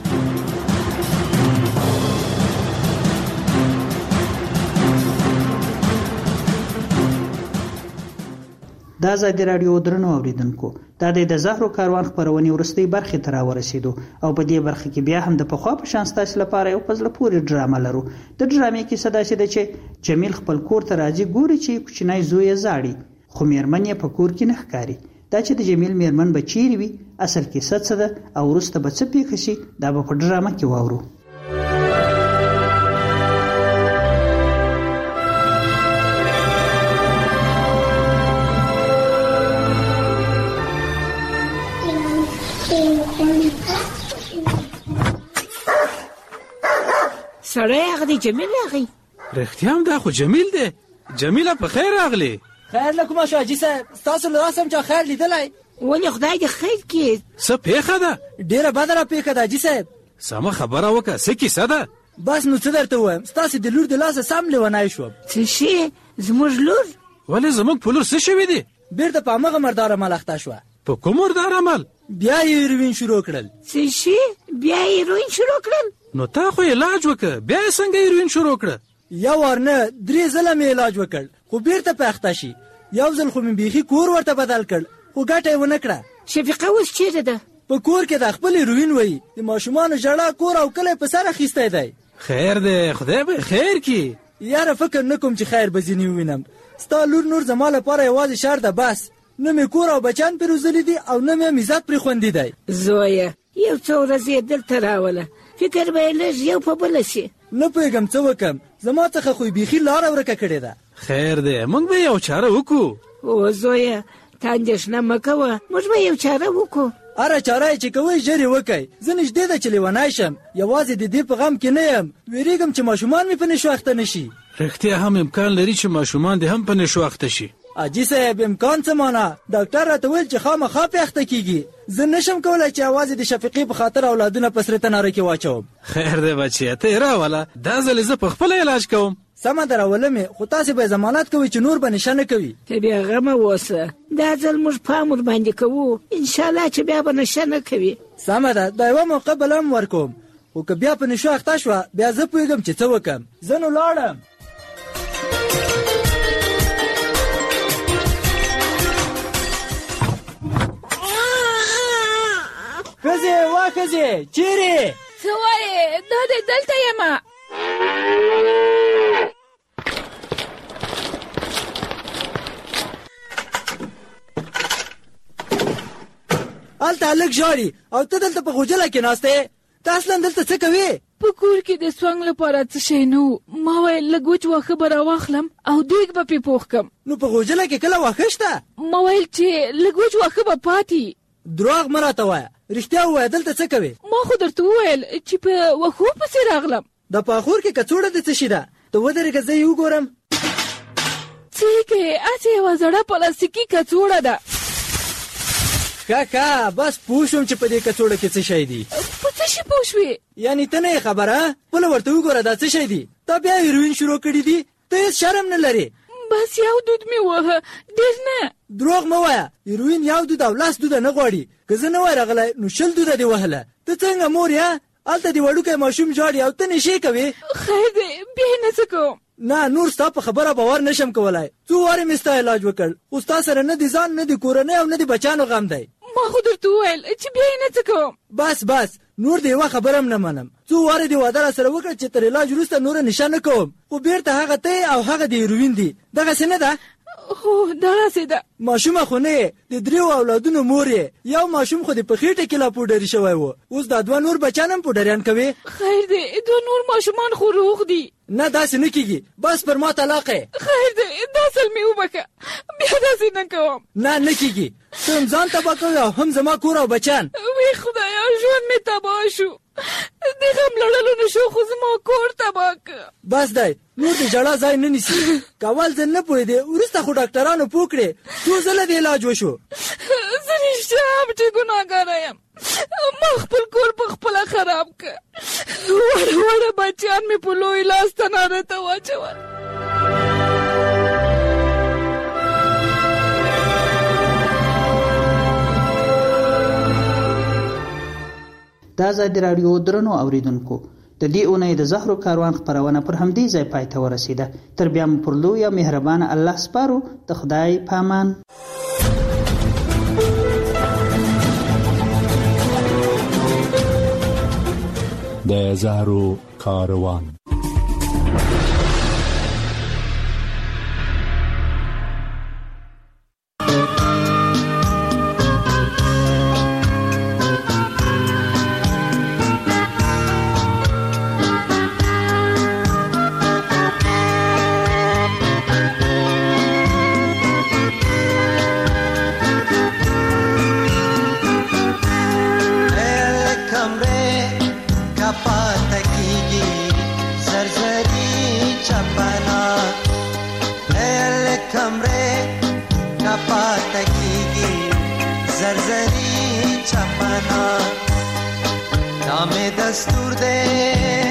د ازادي راډیو درنو اوریدونکو دا د زهرو کاروان خبرونې ورستۍ برخې ته راورسېدو او په دې برخه کې بیا هم د پخوا په شان ستاسو لپاره یو په زړه پورې ډرامه لرو. د ډرامې کیسه داسې ده چې جمیل خپل کور ته راځي ګوري چې کوچنی زوی یې زاړي خو میرمن یې په کور کې نه ښکاري. دا چې د جمیل میرمن به چیرې وي اصل کیسه څه ده او وروسته به څه پیښه شي دا به په ډرامه کې واورو. سړی هغه دی جمیل راغی. رښتیا هم دا خو جمیل دی. جمیله په خیر راغلی. خیر له کومه شو حاجي صاحب؟ ستاسو له راسم چا خیر لیدلی؟ ولې خدای دې خیر کړي. څه پیښه ده؟ ډېره بده را پیښه ده حاجي صاحب. سمه خبره وکړه، څه کیسه ده؟ بس نو څه درته ووایم، ستاسې د لور د لاسه سم لیونی شوم. څه شي؟ زموږ لور؟ ولې زموږ په لور څه شوي دي؟ بېرته په همغه مردار عمل اخته شوه. په کوم مردار عمل؟ بیا یې هیروین شروع کړل. څه شي؟ بیا یې هیروین شروع کړل؟ نو تا خو علاج وکړه، بیا یې څنګه هیروین شروع کړه؟ یو وار نه درې ځله مې علاج وکړ، خو بېرته په اخته شي. یو ځل خو مې بیخي کور ورته بدل کړ، خو ګټه یې ونه کړه. شفیقه اوس چیرته ده؟ په کور کې د خپل هیروین وایي د ماشومانو ژړا کور او کلی په سر اخیستی دی. خیر دی، خدای به خیر کړي. یاره فکر نه کوم چې خیر به ځینې ووینم. ستا لور نور زما لپاره یوازې شر ده بس. نه مې کور او بچیان پرې روزلي دي او نه مې عزت پرې خوندي دی. زویه یو څو ورځې یې دلته راوله، فکر به یې لږ یو په بله شي. نه پوهېږم څه وکړم، زما څخه خو یې بیخي لاره ورکه کړې ده. خیر دی، موږ به یو چاره وکړو. او زویه ته اندېښنه مه کوه، موږ به یو چاره وکړو. هره چاره یې چې کوئ ژر یې وکئ. زه نږدې ده چې لیونی شم، یوازې د دې په غم کې نه یم. ویرېږم چې ماشومان مې په نشو اخته نه شي. رښتیا هم امکان لري چې ماشومان دې هم په نشو اخته شي. حاجي صاحب امکان څه معنا؟ ډاکټر راته ویل چې خامخا پې اخته کېږي. زه نشم کولی چې یوازې د شفیقې په خاطر اولادونه په سره تناره کې واچوم. خیر دی بچیه، ته یې راوله، دا ځل زه په خپله علاج کوم. سمه ده راوله مې، خو تاسې به یې ضمانت کوئ چې نور به نشه نه کوي. ته بیا غمه اوسه، دا ځل موږ پام ورباندې کوو، انشاءالله چې بیا به نشه نه کوي. سمه ده، دا یوه موقع بله هم ورکوم، خو که بیا په نشو اخته شوه بیا زه پوهېږم چې څه وکړم. زه نو لاړم. ښځې وا ښځې چیرې؟ څه وایې؟ دا دی دلته یمه. هلته هلک ژاړي او ته دلته په غوجله کې ناسته یې. ته اصلا دلته څه کوې؟ په کور کې د سونګ لپاره څه شی نه و. ما ویل لږ وچ واښه به راواخلم او دیګ به پې پوخ کړم. نو په غوجله کې کله واښه شته؟ ما ویل چې لږ وچ واښه به پاتې. دروغ مه راته وایه، رښتیا ووایه دلته څه کوې؟ ما خو درته وویل چې په واښو پسې راغلم. د پاخور کې کڅوړه د څه شي ده؟ ته ودرېږه زه یې وګورم. څه یې کوې؟ هسې یوه زړه پلاستیکي کڅوړه ده. ښه ښه بس پوه شوم چې په دې کڅوړه کې څه شی دي. په څه شي پوه شوې؟ یعنې ته نه یې خبره؟ خپله ورته وګوره دا څه شی دي. تا بیا هیروین شروع کړي دي؟ ته هېڅ شرم نه لرې. بس یو دود مې وهه، ډېر نه. دروغ مه وایه، هیروین یو دود او لاس دوده نه غواړي. که زه نه وای راغلی نو شل دوده دې وهله. ته څنګه مور یې؟ هلته دې وړوکی ماشوم ژاړي او ته نشې کوې. خیر دی بیا یې نه څه کوم. نه نور ستا په خبره باور نشم کولی. څو وارې مې ستا علاج وکړ، خو ستا سره نه د ځان نه د کورنۍ او نه د بچیانو غم دی. ما خو درته وویل چې بیا یې نه څه کوم. بس بس نور د یوه خبره هم نه منم. څو وارې دې واده راسره وکړه چې تر علاج وروسته نوره نشه نه کوم، خو بیرته هغه ته او هغه د هیروین دي. دغسې نه ده؟ هو دغسې ده. ماشومه خو نه یې، د دریو اولادونو مور یې. یو ماشوم خو دې په خېټه کې لا پوډري شوی و، اوس دا دوه نور بچیان هم پوډریان کوي. خیر دی دوه نور ماشومان خو روغ دي. نه داسې نه کېږي، بس پر ما طلاق یې. خیر دی دا ځل مې وبښه، بیا داسې نه کوم. نه نه کېږي، ته هم ځان تباه کوې او هم زما کور او بچیان. وی خدایا ژوند مې تباه شو، د غم لړلو نه شو خو زما کور تباه که. بس دی نور د ژړا ځای نه نیسي. که اول ځل نه پوهېدې وروسته خو ډاکټرانو پوه کړې، څو ځله د علاج وشو. زه رښتیا هم چې ګناهګاره یم، ما خپل کور په خپله خراب که. وړه وړه بچیان مې په لوی لاس تناره ته واچول. د ازادي راډیو درنو اوریدونکو، د دې اونۍ د زهرو کاروان خپرونه پر همدې ځای پای ته ورسېده. تر بیا مو پر لوی او مهربانه الله سپارو. د خدای په امان. د زهرو کاروان. دستور دی